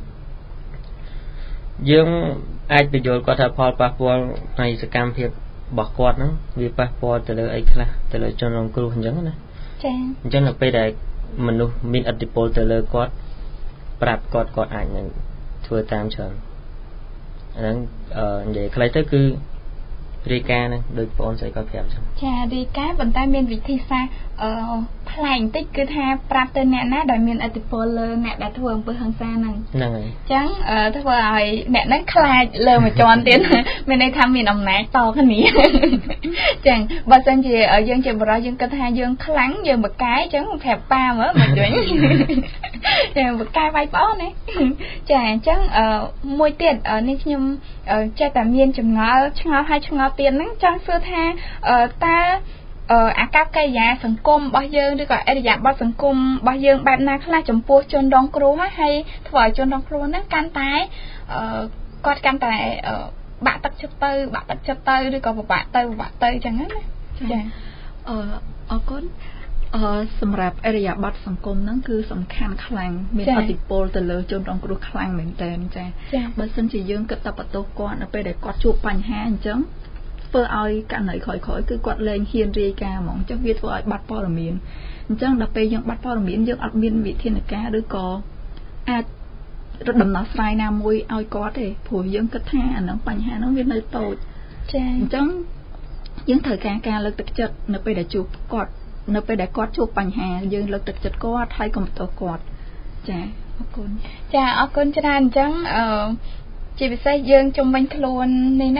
យើងអាចបញ្យល់គាត់ថាផលប៉ះពាល់នៃសកម្មភាពរបស់គាត់ហ្នឹងវាប៉ះពាល់ទៅលើអីខ្លះទៅលើជនរងគ្រោះអញ្ចឹងណាចា៎អញ្ចឹងនៅពេលដែលមនុស្សមានឥទ្ធិពលទៅលើគាត់ប្រាប់គាត់គាត់អាចនឹងធ្វើតាមច្រើនអាហ្នឹងនិយាយខ្លីទៅគឺរាយការណ៍ហ្នឹងដូចបងស្រីគាត់ប្រាប់ចឹងចារាយការណ៍ប៉ុន្តែមានវិធីសាស្ត្រអឺផ្លែងបន្តិចគឺថាប្រាប់ទៅអ្នកណាដែលមានឥទ្ធិពលលើអ្នកដែលធ្វើអំពើហិង្សាហ្នឹងហ្នឹងហើយអញ្ចឹងធ្វើឲ្យអ្នកហ្នឹងខ្លាចលើមួយជាន់ទៀតមានន័យថាមានអំណាចតគ្នាអញ្ចឹងបើសិនជាយើងជាបរិយាយើងគិតថាយើងខ្លាំងយើងបកាយអញ្ចឹងប្រាប់ប៉ាមើលមកវិញចាបកាយវាយប្អូនណាចាអញ្ចឹងមួយទៀតនេះខ្ញុំចេះតែមានចម្ងល់ឆ្ងល់ហើយឆ្ងល់ទៀតហ្នឹងចង់សួរថាតើអាកប្បកិរិយាសង្គមរបស់យើងឬក៏អរិយាប័ត្រសង្គមរបស់យើងបែបណាខ្លះចំពោះជនរងគ្រោះហើយធ្វើឲ្យជនរងគ្រោះហ្នឹងកាន់តែគាត់កាន់តែបាក់ទឹកចិត្តទៅបាក់ទឹកចិត្តទៅឬក៏ពិបាកទៅពិបាកទៅអញ្ចឹងណាចាអឺអរគុណអឺសម្រាប់អរិយាប័ត្រសង្គមហ្នឹងគឺសំខាន់ខ្លាំងមានឥទ្ធិពលទៅលើជនរងគ្រោះខ្លាំងមែនតើចាបើសិនជាយើងគិតតែបន្ទោសគាត់នៅពេលដែលគាត់ជួបបញ្ហាអញ្ចឹងធ្វើឲ្យករណីក្រោយៗគឺគាត់លែងហ៊ានរាយការណ៍ហ្មងអញ្ចឹងវាធ្វើឲ្យបាត់ព័ត៌មានអញ្ចឹងដល់ពេលយើងបាត់ព័ត៌មានយើងអត់មានវិធានការឬក៏អាចដំណោះស្រាយណាមួយឲ្យគាត់ទេព្រោះយើងគិតថាអានឹងបញ្ហាហ្នឹងវានៅតូចចាអញ្ចឹងយើងត្រូវការការលើកទឹកចិត្តនៅពេលដែលជួបគាត់នៅពេលដែលគាត់ជួបបញ្ហាយើងលើកទឹកចិត្តគាត់ហើយកុំបន្ទោសគាត់ចាអរគុណចាអរគុណច្រើនអញ្ចឹងអឺជាពិសេសយើងជំនាញខ្លួននេះហ្នឹង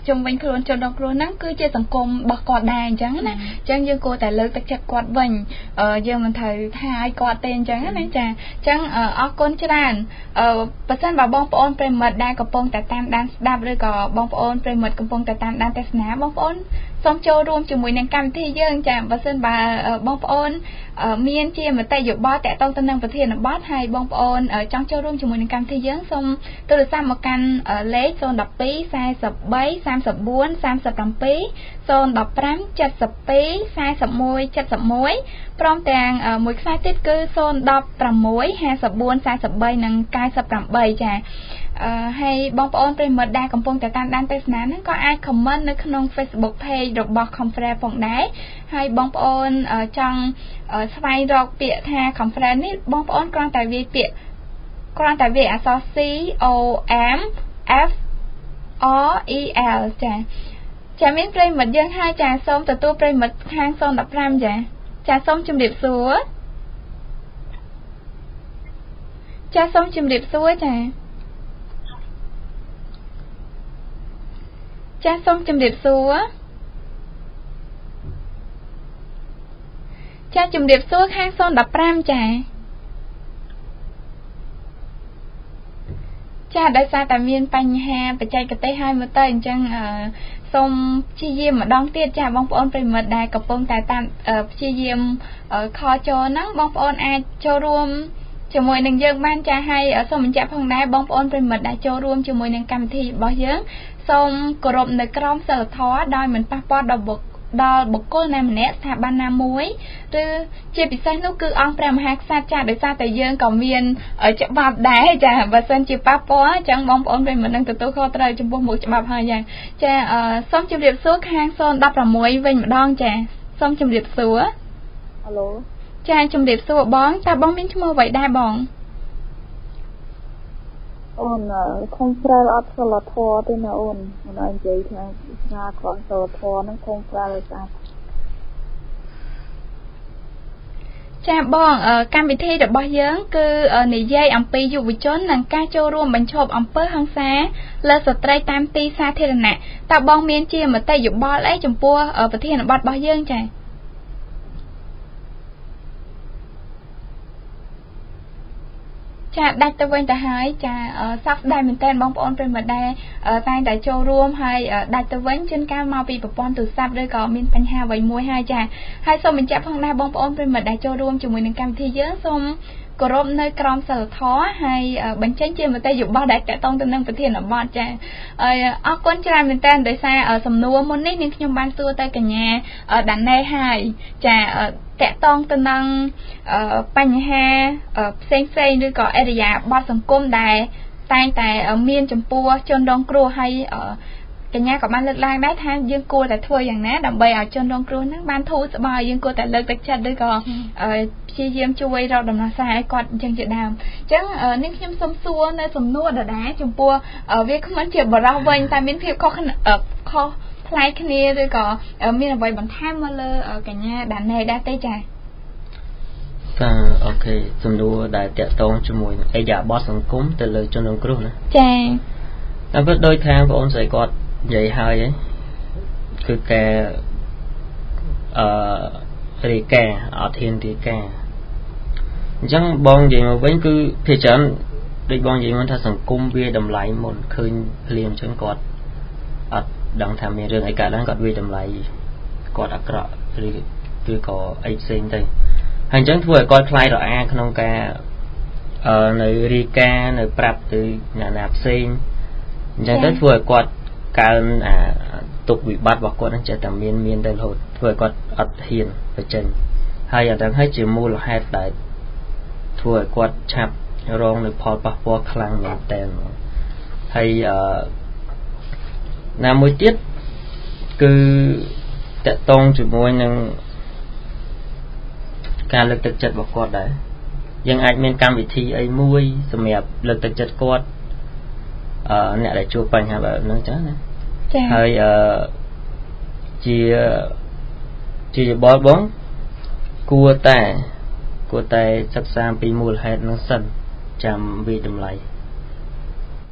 ជុំវិញខ្លួនជនរងគ្រោះហ្នឹងគឺជាសង្គមរបស់គាត់ដែរអញ្ចឹងណាអញ្ចឹងយើងគួរតែលើកទឹកចិត្តគាត់វិញយើងមិនត្រូវថាឲ្យគាត់ទេអញ្ចឹងណាចាអញ្ចឹងអរគុណច្រើនអឺបើសិនបើបងប្អូនប្រិមិត្តដែលកំពុងតែតាមដានស្ដាប់ឬក៏បងប្អូនប្រិមិត្តកំពុងតែតាមដានទស្សនាបងប្អូនសូមចូលរួមជាមួយនឹងកម្មវិធីយើងចាបើសិនបើបងប្អូនមានជាមតិយោបល់តាក់ទងទៅនឹងប្រធានបទហើយបងប្អូនចង់ចូលរួមជាមួយនឹងកម្មវិធីយើងសូមទូរស័ព្ទមកកាន់លេខศูนย์ หนึ่ง สอง สี่ สาม สี่ สาม สี่ สาม สี่ ศูนย์ หนึ่ง ห้า เจ็ด สี่ สี่ สี่ เจ็ด หนึ่ง ព្រមទាំងមួយខ្សែទៀតគឺศูนย์ หนึ่ง หก ห้า สี่ สี่ สี่ និង เก้า แปด ចាអឺហើយបងប្អូនប្រិមិត្តដែលកំពុងតែតាមដានទស្សនាហ្នឹងក៏អាច comment នៅក្នុង Facebook page របស់ Conference ផងដែរហើយបងប្អូនចង់ស្វែងរកពាក្យថា Conference នេះបងប្អូនគ្រាន់តែវាយពាក្យគ្រាន់តែវាយអក្សរ C O M F R E L ចាចាមានប្រិមិត្តយើងហើយចាសូមទទួលប្រិមិត្តខាងศูนย์ หนึ่ง ห้าចាចាសូមជម្រាបសួរចាសូមជម្រាបសួរចាចាសូមជម្រាបសួរចាជម្រាបសួរខាងศูนย์ หนึ่ง ห้าចាចាដោយសារតែមានបញ្ហាបច្ចេកទេសហើយមើលទៅអញ្ចឹងសូមព្យាយាមម្ដងទៀតចាបងប្អូនប្រិមិត្តដែលកំពុងតែតាមព្យាយាមខលចូលហ្នឹងបងប្អូនអាចចូលរួមជាមួយនឹងយើងបានចាហើយសូមបញ្ជាក់ផងដែរបងប្អូនប្រិមិត្តដែលចូលរួមជាមួយនឹងកម្មវិធីរបស់យើងសូមគោរពនៅក្រមសីលធម៌ដោយមិនប៉ះពាល់ដល់បុគ្គលដល់បុគ្គលណាម្នាក់ស្ថាប័នណាមួយឬជាពិសេសនោះគឺអង្គព្រះមហាក្សត្រចាដោយសារតែយើងក៏មានច្បាប់ដែរចាបើសិនជាប៉ះពាល់អញ្ចឹងបងប្អូនប្រិយមិត្តនឹងទទួលខុសត្រូវចំពោះមុខច្បាប់ហើយយ៉ាងចាសូមជម្រាបសួរខាងศูนย์ หนึ่ง หกវិញម្ដងចាសូមជម្រាបសួរហៅឡូចាជម្រាបសួរបងតើបងមានឈ្មោះអ្វីដែរបងអូនខំប្រើអត់សិលធម៌ទេណាអូនមិនឲ្យនិយាយថាថាខំសិលធម៌ហ្នឹងខំប្រើឲ្យស្អាតចាបងកម្មវិធីរបស់យើងគឺនិយាយអំពីយុវជននិងការចូលរួមបញ្ឈប់អំពើហិង្សាលើស្ត្រីតាមទីសាធារណៈតើបងមានជាមតិយោបល់អីចំពោះប្រធានបទរបស់យើងចាចាដាច់ទៅវិញទៅហើយចាសោកស្ដាយមែនតើបងប្អូនប្រិមិត្តដែរតែងតែចូលរួមហើយដាច់ទៅវិញជួនកាលមកពីប្រព័ន្ធទូរស័ព្ទឬក៏មានបញ្ហាអ្វីមួយហើយចាហើយសូមបញ្ជាក់ផងដែរបងប្អូនប្រិមិត្តដែលចូលរួមជាមួយនឹងកម្មវិធីយើងសូមគោរពនៅក្រមសីលធម៌ហើយបញ្ចេញជាមតិយោបល់ដែលតកតងទៅនឹងប្រធានបទចាហើយអរគុណច្រើនមែនតើដោយសារសំណួរមុននេះនាងខ្ញុំបានសួរទៅកញ្ញាដាណេហើយចាតកតងទៅនឹងបញ្ហាផ្សេងផ្សេងឬក៏អរិយាប័ត្រសង្គមដែលតែងតែមានចំពោះជនរងគ្រោះហើយកញ្ញាក៏បានលើកឡើងដែរថាយើងគួរតែធ្វើយ៉ាងណាដើម្បីឲ្យជនរងគ្រោះហ្នឹងបានធូរស្បើយយើងគួរតែលើកទឹកចិត្តឬក៏ព្យាយាមជួយរកដំណោះស្រាយឲ្យគាត់អញ្ចឹងជាដើមអញ្ចឹងនេះខ្ញុំសូមសួរនៅសំណួរដដែលចំពោះវាគ្មិនជាបរិះវិញតែមានភាពខុសខុសផ្លែកគ្នាឬក៏មានអ្វីបន្ថែមមកលើកញ្ញាដាណេដែរទេចា៎ចាអូខេសំណួរដែលតាក់ទងជាមួយនឹងអរិយាប័ត្រសង្គមទៅលើជនរងគ្រោះណាចា៎តែពិតដោយខាងបងអូនស្រីគាត់និយាយហើយគឺការអឺរាយការណ៍អត់ហ៊ានរាយការណ៍អញ្ចឹងបងនិយាយមកវិញគឺភាគច្រើនដូចបងនិយាយមកថាសង្គមវាតម្លៃមុនឃើញភ្លាមអញ្ចឹងគាត់អត់ដឹងថាមានរឿងអីកើតឡើងគាត់វាតម្លៃគាត់អាក្រក់ឬឬក៏អីផ្សេងទៅហើយអញ្ចឹងធ្វើឲ្យគាត់ខ្លាចរអាក្នុងការអឺនៅរាយការណ៍នៅប្រាប់ទៅអ្នកណាផ្សេងអញ្ចឹងទៅធ្វើឲ្យគាត់កើនអាទុកវិបត្តិរបស់គាត់ហ្នឹងចេះតែមានមានទៅរហូតធ្វើឲ្យគាត់អត់ហ៊ានបញ្ចេញហើយអាហ្នឹងហើយជាមូលហេតុដែលធ្វើឲ្យគាត់ឆាប់រងនៅផលប៉ះពាល់ខ្លាំងមែនតើហើយអឺណាមួយទៀតគឺតកតងជាមួយនឹងការលើកទឹកចិត្តរបស់គាត់ដែរយើងអាចមានកម្មវិធីអីមួយសម្រាប់លើកទឹកចិត្តគាត់អឺអ្នកដែលជួបបញ្ហាបែបហ្នឹងចឹងណាចា៎ហើយអឺជាជាយោបល់បងគួរតែគួរតែសិក្សាពីមូលហេតុហ្នឹងសិនចាំវិតម្លៃ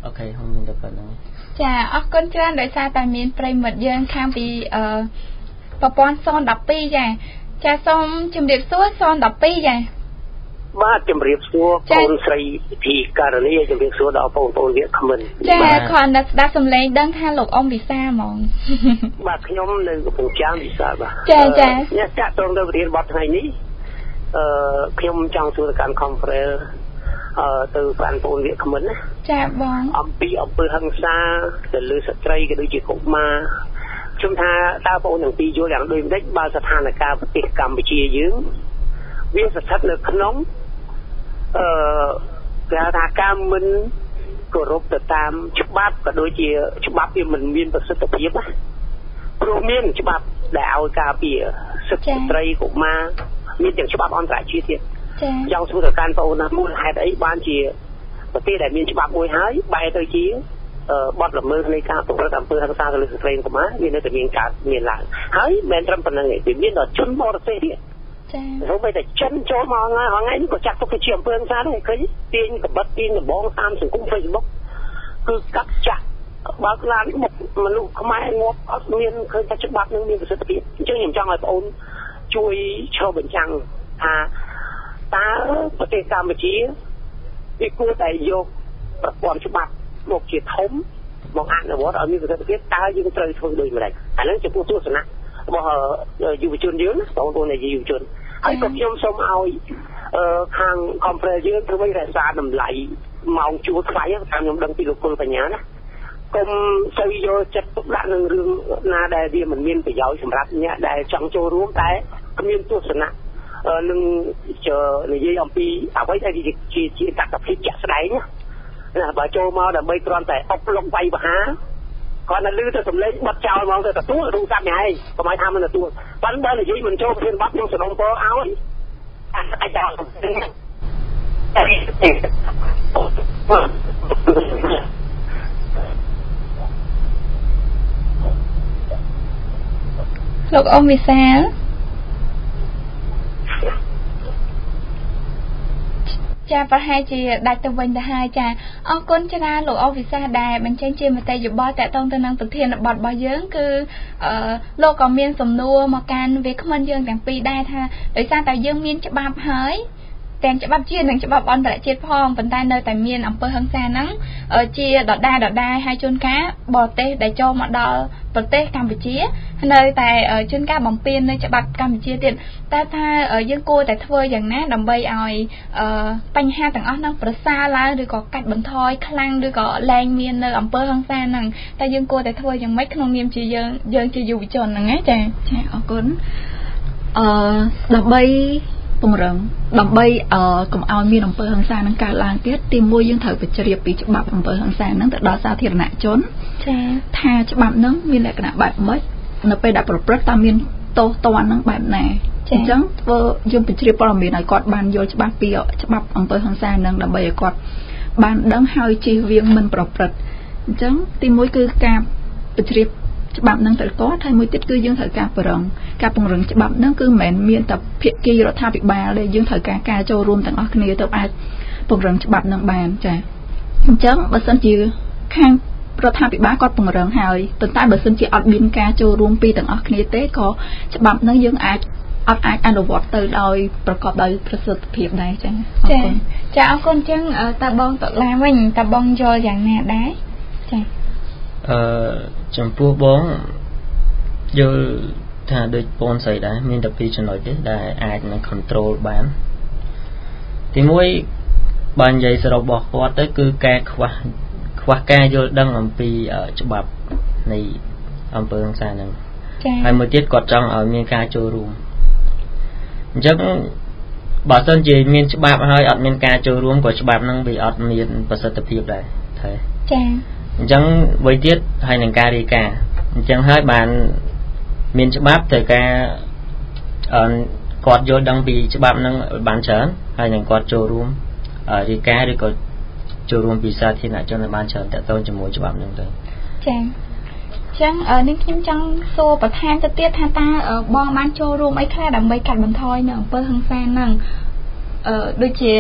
អូខេខ្ញុំមានតែប៉ុណ្្នឹងចាអរគុណច្រើនដោយសារតែមានប្រិមិត្តយើងខាងពីអឺប្រព័ន្ធศูนย์ một haiចាចាសូមជម្រាបសួរศูนย์ một haiចាបាទជម្រាបសួរបងស្រីពិធីករណីជម្រាបសួរដល់បងប្អូនវាគ្មិនចាគ្រាន់តែស្ដាប់សំឡេងដឹងថាលោកអ៊ំវិសាហ្មងបាទខ្ញុំនៅកំពង់ចាមវិសាបាទចាចាអ្នកចាក់តងទៅរៀនបទថ្ងៃនេះអឺខ្ញុំចង់សួរទៅកាន់ conference អឺទៅបានបងវាគ្មិនណាចាបងអំពីអំពើហិង្សាទៅលើស្ត្រីក៏ដូចជាកុមារខ្ញុំថាតើបងទាំងពីរយល់យ៉ាងដូចម្ដេចបើស្ថានភាពប្រទេសកម្ពុជាយើងវាស្ថិតនៅក្នុងអឺគេថាការមិនគោរពទៅតាមច្បាប់ក៏ដូចជាច្បាប់វាមិនមានប្រសិទ្ធភាពណាព្រោះមានច្បាប់ដែលឲ្យការពារសិទ្ធិស្ត្រីកុមារមានទាំងច្បាប់អន្តរជាតិទៀតចង់សួរទៅកាន់បងប្អូនណាមូលហេតុអីបានជាប្រទេសដែលមានច្បាប់មួយហើយបែរទៅជាបទល្មើសនៃការប្រព្រឹត្តអំពើហិង្សាទៅលើស្ត្រីកុមារវានៅតែមានការមានឡើងហើយមិនត្រឹមប៉ុណ្្នឹងទេវាមានដល់ជនបរទេសទៀតចា៎សូម្បីតែចិនចូលមកថ្ងៃថ្ងៃនេះក៏ចាត់ទុកជាអំពើហិង្សាដែរឃើញទាញកបិតទាញដំបងតាមសង្គម Facebook គឺកាត់ចាក់បើកឡានមុខមនុស្សខ្មែរងាប់អត់មានឃើញថាច្បាប់នឹងមានប្រសិទ្ធភាពអញ្ចឹងខ្ញុំចង់ឲ្យបងអូនជួយឆ្លុះបញ្ចាំងថាតើប្រទេសកម្ពុជាវាគួរតែយកប្រព័ន្ធច្បាប់មកជាធំមកអនុវត្តឲ្យមានប្រសិទ្ធភាពតើយើងត្រូវធ្វើដូចម្តេចអានឹងចំពោះទស្សនៈរបស់យុវជនយើងណាបងប្អូនយុវជនហើយក៏ខ្ញុំសូមឲ្យខាង conference យើងធ្វើឲ្យរក្សាតម្លៃម៉ោងជួលថ្លៃតាមខ្ញុំដឹងពីលោកគុលបញ្ញាណាកុំសូវយកចិត្តទុកដាក់នឹងរឿងណាដែលវាមិនមានប្រយោជន៍សម្រាប់អ្នកដែលចង់ចូលរួមតែគ្មានទស្សនៈនឹងនិយាយអំពីអ្វីដែលជាជាតកភាពជាក់ស្ដែងណាបើចូលមកដើម្បីគ្រាន់តែអុកលុកវាយបហាគាត់នៅលឺទៅសំឡេងបတ်ចោលហ្មងទៅទទួលរូបកាត់ញ៉ៃកុំឲ្យថាមិនទទួលប៉ុន្តែនិយាយមិនចូលប្រធានបတ်ខ្ញុំសនំពរឲ្យអាចចោលលោកអ៊ំវិសាលចាប្រហែលជាដាច់ទៅវិញទៅហើយចាអរគុណច្រើនលោកអ៊ំវិសាលដែលបញ្ចេញជាមតិយោបល់តាក់ទងទៅនឹងប្រធានបទរបស់យើងគឺអឺលោកក៏មានសំណួរមកកាន់វាគ្មិនយើងទាំងពីរដែរថាដោយសារតែយើងមានច្បាប់ហើយទាំងច្បាប់ជាតិនិងច្បាប់អន្តរជាតិផងប៉ុន្តែនៅតែមានអំពើហិង្សាហ្នឹងជាដដែលដដែលហើយជួនកាលបរទេសដែលចូលមកដល់ប្រទេសកម្ពុជានៅតែជួនកាលបំពាននៅច្បាប់កម្ពុជាទៀតតែថាយើងគួរតែធ្វើយ៉ាងណាដើម្បីឲ្យបញ្ហាទាំងអស់ហ្នឹងប្រសើរឡើងឬក៏កាត់បន្ថយខ្លាំងឬក៏លែងមាននៅអំពើហិង្សាហ្នឹងតែយើងគួរតែធ្វើយ៉ាងម៉េចក្នុងនាមជាយើងយើងជាយុវជនហ្នឹងណាចាចាអរគុណអឺដើម្បីពង្រឹងដើម្បីអឺកុំឲ្យមានអំពើហិង្សានឹងកើតឡើងទៀតទីមួយយើងត្រូវបញ្ជ្រាបពីច្បាប់អំពើហិង្សានឹងទៅដល់សាធារណជនចា៎ថាច្បាប់នឹងមានលក្ខណៈបែបម៉េចនៅពេលដែលប្រព្រឹត្តតើមានទោសទណ្ឌនឹងបែបណាអញ្ចឹងធ្វើយើងបញ្ជ្រាបព័ត៌មានឲ្យគាត់បានយល់ច្បាស់ពីច្បាប់អំពើហិង្សានឹងដើម្បីឲ្យគាត់បានដឹងហើយជៀសវាងមិនប្រព្រឹត្តអញ្ចឹងទីមួយគឺការបញ្ជ្រាបច្បាប់នឹងទៅគាត់ហើយមួយទៀតគឺយើងត្រូវការពង្រឹងការពង្រឹងច្បាប់នឹងគឺមិនមែនមានតែភាគីរដ្ឋាភិបាលទេយើងត្រូវការការចូលរួមទាំងអស់គ្នាទៅអាចពង្រឹងច្បាប់នឹងបានចា៎អញ្ចឹងបើសិនជាខាងរដ្ឋាភិបាលគាត់ពង្រឹងហើយប៉ុន្តែបើសិនជាអត់មានការចូលរួមពីទាំងអស់គ្នាទេក៏ច្បាប់នឹងយើងអាចអត់អាចអនុវត្តទៅដោយប្រកបដោយប្រសិទ្ធភាពដែរចា៎អរគុណចា៎អរគុណអញ្ចឹងតើបងតឡាវិញតើបងយល់យ៉ាងណាដែរចា៎អឺចំពោះបងយល់ថាដូចបងស្រីដែរមានតែពីរចំណុចទេដែលអាចនឹង control បានទីមួយបើនិយាយសរុបរបស់គាត់ទៅគឺការខ្វះខ្វះការយល់ដឹងអំពីច្បាប់នៃអំពើហិង្សាហ្នឹងហើយមួយទៀតគាត់ចង់ឲ្យមានការចូលរួមអញ្ចឹងបើសិនជាមានច្បាប់ហើយអត់មានការចូលរួមក៏ច្បាប់ហ្នឹងវាអត់មានប្រសិទ្ធភាពដែរតែចា៎អញ្ចឹងអ្វីទៀតហើយនឹងការរាយការណ៍អញ្ចឹងហើយបានមានច្បាប់ទៅការអឺគាត់យល់ដឹងពីច្បាប់ហ្នឹងបានច្រើនហើយនឹងគាត់ចូលរួមរាយការណ៍ឬក៏ចូលរួមពីសាធារណជនឲ្យបានច្រើនតទៅជាមួយច្បាប់ហ្នឹងទៅចា៎អញ្ចឹងនេះខ្ញុំចង់សួរបន្ថែមទៅទៀតថាតើបងបានចូលរួមអីខ្លះដើម្បីកាត់បន្ថយនៅអំពើហិង្សាហ្នឹងអឺដូចជា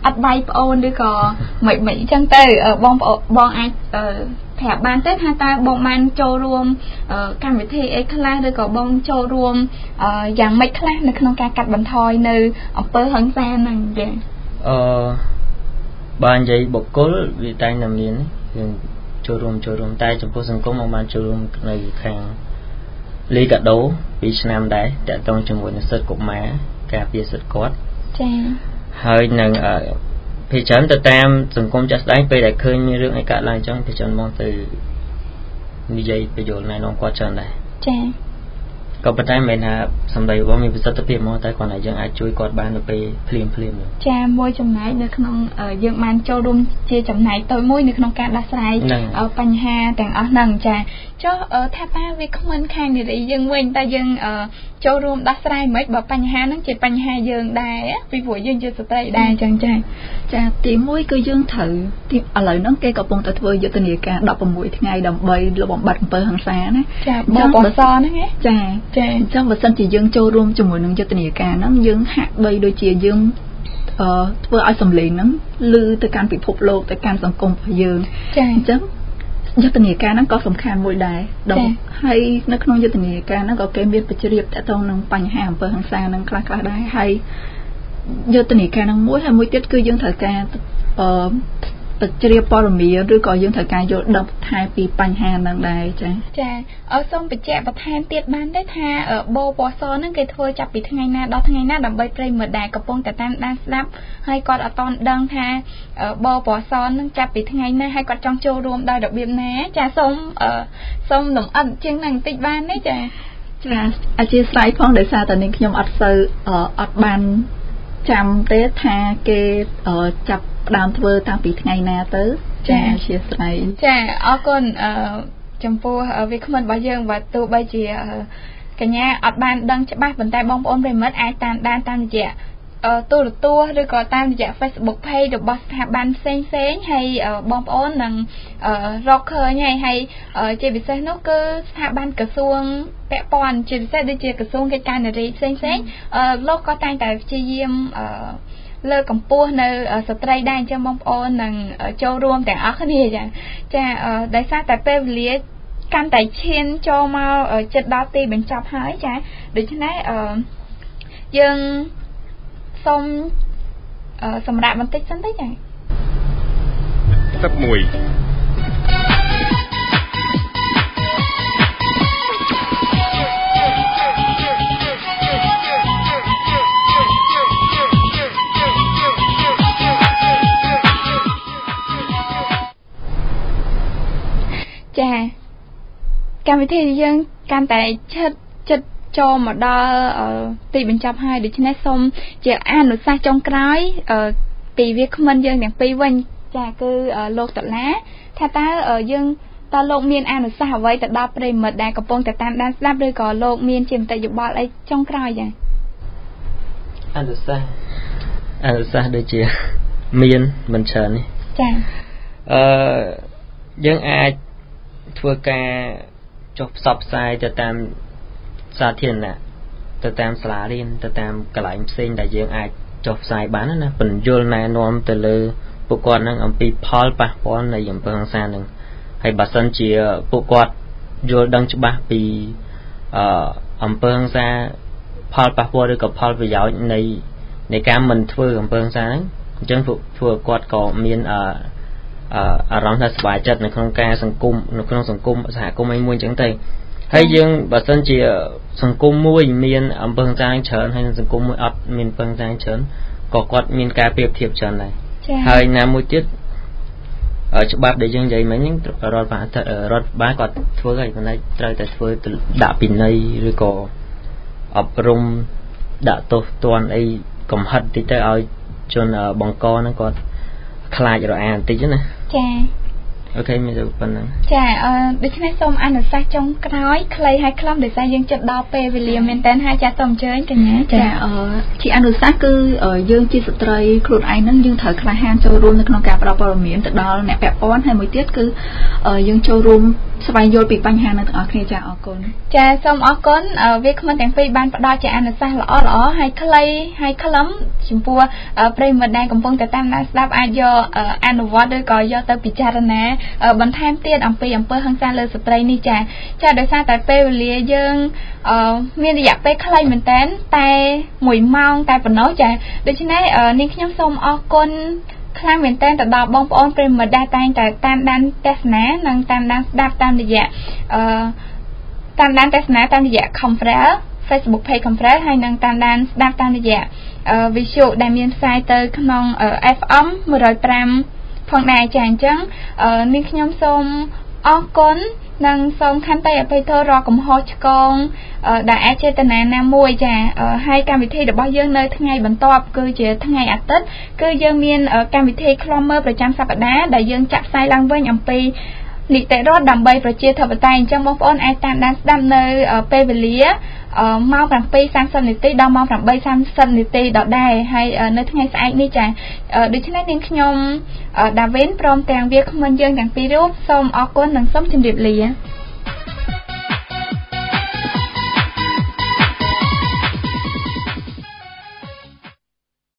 អត់វាយប្អូនឬក៏មិនមិនអញ្ចឹងទៅបងបងអាចប្រាប់បានទេថាតើបងបានចូលរួមកម្មវិធីអីខ្លះឬក៏បងចូលរួមយ៉ាងម៉េចខ្លះនៅក្នុងការកាត់បន្ថយនៅអំពើហិង្សាហ្នឹងចាអឺបាននិយាយបុគ្គលវាតែងតែមានយើងចូលរួមចូលរួមតែចំពោះសង្គមមកបានចូលរួមនៅខាងលីកាដូពីឆ្នាំដែរតាក់ទងជាមួយនឹងសិទ្ធិកុមារការពារសិទ្ធិគាត់ចា៎ហើយនឹងភាគច្រើនទៅតាមសង្គមចាស់ស្ដែងពេលដែលឃើញមានរឿងអីកើតឡើងអញ្ចឹងភាគច្រើនមកទៅនិយាយបញ្យល់ណែនាំគាត់ច្រើនដែរចា៎ក៏ប៉ុន្តែមិនមែនថាសម្ដីរបស់មានប្រសិទ្ធភាពមកតែគ្រាន់តែយើងអាចជួយគាត់បាននៅពេលភ្លាមភ្លាមចាមួយចំណែកនៅក្នុងយើងបានចូលរួមជាចំណែកតូចមួយនៅក្នុងការដោះស្រាយបញ្ហាទាំងអស់ហ្នឹងចាចុះថាតើវាគ្មិនខាងនារីយើងវិញតើយើងចូលរួមដោះស្រាយមិនបើបញ្ហាហ្នឹងជាបញ្ហាយើងដែរពីព្រោះយើងជាស្ត្រីដែរអញ្ចឹងចាចាទីមួយគឺយើងត្រូវឥឡូវហ្នឹងគេកំពុងតែធ្វើយុទ្ធនាការដប់ប្រាំមួយថ្ងៃដើម្បីលុបបំបាត់អំពើហិង្សាណាចាបងបសហ្នឹងចាចាអញ្ចឹងបើសិនជាយើងចូលរួមជាមួយនឹងយុទ្ធនាការហ្នឹងយើងហាក់បីដូចជាយើងអឺធ្វើឲ្យសម្លេងហ្នឹងឮទៅកាន់ពិភពលោកទៅកាន់សង្គមរបស់យើងចាអញ្ចឹងយុទ្ធនាការហ្នឹងក៏សំខាន់មួយដែរដល់ហើយនៅក្នុងយុទ្ធនាការហ្នឹងក៏គេមានបញ្ជ្រាបតទៅនឹងបញ្ហាអំពើហិង្សាហ្នឹងខ្លះៗដែរហើយយុទ្ធនាការហ្នឹងមួយហើយមួយទៀតគឺយើងត្រូវការអឺបញ្ជ្រាបព័ត៌មានឬក៏យើងត្រូវការយល់ដឹងថែពីបញ្ហាហ្នឹងដែរចាចាអរសូមបញ្ជាក់បន្ថែមទៀតបានទេថាបោពណ៌សហ្នឹងគេធ្វើចាប់ពីថ្ងៃណាដល់ថ្ងៃណាដើម្បីប្រិយមិត្តដែលកំពុងតែតាមដានស្ដាប់ហើយគាត់អត់ទាន់ដឹងថាបោពណ៌សហ្នឹងចាប់ពីថ្ងៃណាហើយគាត់ចង់ចូលរួមដោយរបៀបណាចាសូមសូមលំអិតជាងហ្នឹងបន្តិចបានទេចាចាអធិស្ឋានផងដោយសារតែនាងខ្ញុំអត់សូវអត់បានចាំទេថាគេចាប់ផ្ដើមធ្វើតាំងពីថ្ងៃណាទៅចាអធិស្ឋានចាអរគុណចំពោះវាគ្មិនរបស់យើងបើទោះបីជាកញ្ញាអត់បានដឹងច្បាស់ប៉ុន្តែបងប្អូនប្រិមិត្តអាចតាមដានតាមរយៈទូរទស្សន៍ឬក៏តាមរយៈ Facebook Page របស់ស្ថាប័នផ្សេងផ្សេងហើយបងប្អូននឹងរកឃើញហើយហើយជាពិសេសនោះគឺស្ថាប័នក្រសួងពាក់ព័ន្ធជាពិសេសដូចជាក្រសួងកិច្ចការនារីផ្សេងផ្សេងលោកក៏តែងតែព្យាយាមលើកកម្ពស់នៅស្ត្រីដែរអញ្ចឹងបងប្អូននឹងចូលរួមទាំងអស់គ្នាចាចាដោយសារតែពេលវេលាកាន់តែឈានចូលមកជិតដល់ទីបញ្ចប់ហើយចាដូច្នេះយើងសូមសម្រាប់បន្តិចសិនទេចាសិបមួយចាកម្មវិធីយើងកាន់តែឈិតចិត្តចូលមកដល់ទីបញ្ចប់ហើយដូច្នេះសូមជាអនុសាសន៍ចុងក្រោយពីវាគ្មិនយើងទាំងពីរវិញចាគឺលោកតុលាថាតើយើងតើលោកមានអនុសាសន៍អ្វីទៅដល់ប្រិមិត្តដែលកំពុងតែតាមដានស្ដាប់ឬក៏លោកមានជាមតិយោបល់អីចុងក្រោយចាអនុសាសន៍អនុសាសន៍ដូចជាមានមិនច្រើននេះចាអឺយើងអាចធ្វើការចុះផ្សព្វផ្សាយទៅតាមសាធារណៈទៅតាមសាលារៀនទៅតាមកន្លែងផ្សេងដែលយើងអាចចុះផ្សាយបានណាបញ្យល់ណែនាំទៅលើពួកគាត់នឹងអំពីផលប៉ះពាល់នៃអំពើហិង្សានឹងហើយបើសិនជាពួកគាត់យល់ដឹងច្បាស់ពីអឺអំពើហិង្សាផលប៉ះពាល់ឬក៏ផលប្រយោជន៍នៃនៃការមិនធ្វើអំពើហិង្សាហ្នឹងអញ្ចឹងពួកពួកគាត់ក៏មានអឺអារម្មណ៍ថាសប្បាយចិត្តនៅក្នុងការសង្គមនៅក្នុងសង្គមសហគមន៍ឯមួយអញ្ចឹងទៅហើយយើងបើសិនជាសង្គមមួយមានអំពើហិង្សាច្រើនហើយនឹងសង្គមមួយអត់មានអំពើហិង្សាច្រើនក៏គាត់មានការប្រៀបធៀបច្រើនដែរហើយណាមួយទៀតច្បាប់ដែលយើងនិយាយមិញហ្នឹងរដ្ឋបាលរដ្ឋបាលគាត់ធ្វើហើយប៉ុន្តែត្រូវតែធ្វើដាក់ពិន័យឬក៏អប់រំដាក់ទោសទណ្ឌអីកំហិតតិចទៅឲ្យជនបង្កហ្នឹងគាត់ខ្លាចរអាបន្តិចណាចាអូខេមានតែប៉ុណ្្នឹងចាអឺដូច្នេះសូមអនុសាសន៍ចុងក្រោយខ្លីហើយខ្លំដោយសារយើងជិតដល់ពេលវេលាមែនតើហើយចាសូមអញ្ជើញកញ្ញាចាអឺជាអនុសាសន៍គឺយើងជាស្ត្រីខ្លួនឯងហ្នឹងយើងត្រូវក្លាហានចូលរួមនៅក្នុងការផ្តល់ព័ត៌មានទៅដល់អ្នកពាក់ព័ន្ធហើយមួយទៀតគឺយើងចូលរួមស្វែងយល់ពីបញ្ហានៅទាំងអស់គ្នាចាអរគុណចាសូមអរគុណវាគ្មិនទាំងពីរបានផ្ដល់ជាអនុសាសន៍ល្អល្អហើយខ្លីហើយខ្លឹមចំពោះប្រិយមិត្តដែលកំពុងតែតាមដានស្ដាប់អាចយកអនុវត្តឬក៏យកទៅពិចារណាបន្ថែមទៀតអំពីអំពើហិង្សាលើស្ត្រីនេះចាចាដោយសារតែពេលវេលាយើងមានរយៈពេលខ្លីមែនតើតែមួយម៉ោងតែប៉ុណ្ណោះចាដូច្នេះនាងខ្ញុំសូមអរគុណខ្លាំងមែនតើទៅដល់បងប្អូនប្រិយមិត្តដែលតែងតែតាមដានទស្សនានិងតាមដានស្ដាប់តាមរយៈអឺតាមដានទស្សនាតាមរយៈ Conference Facebook Page Conference ហើយនិងតាមដានស្ដាប់តាមរយៈ Visual ដែលមានផ្សាយទៅក្នុង เอฟ เอ็ม one oh five ផងដែរចាអញ្ចឹងនាងខ្ញុំសូមអរគុណនិងសូមខន្តីអភ័យទោសរាល់កំហុសឆ្គងដែលអចេតនាណាមួយចាហើយកម្មវិធីរបស់យើងនៅថ្ងៃបន្ទាប់គឺជាថ្ងៃអាទិត្យគឺយើងមានកម្មវិធីខ្លំមើលប្រចាំសប្តាហ៍ដែលយើងចាក់ផ្សាយឡើងវិញអំពីនីតិរដ្ឋដើម្បីប្រជាធិបតេយ្យអញ្ចឹងបងប្អូនអាចតាមដានស្ដាប់នៅពេលវេលាម៉ោង seven thirty នាទីដល់ម៉ោង eight thirty នាទីដដែលហើយនៅថ្ងៃស្អែកនេះចាដូច្នេះនាងខ្ញុំដាវីនព្រមទាំងវាគ្មិនយើងទាំងពីររូបសូមអរគុណនិងសូមជម្រាបលា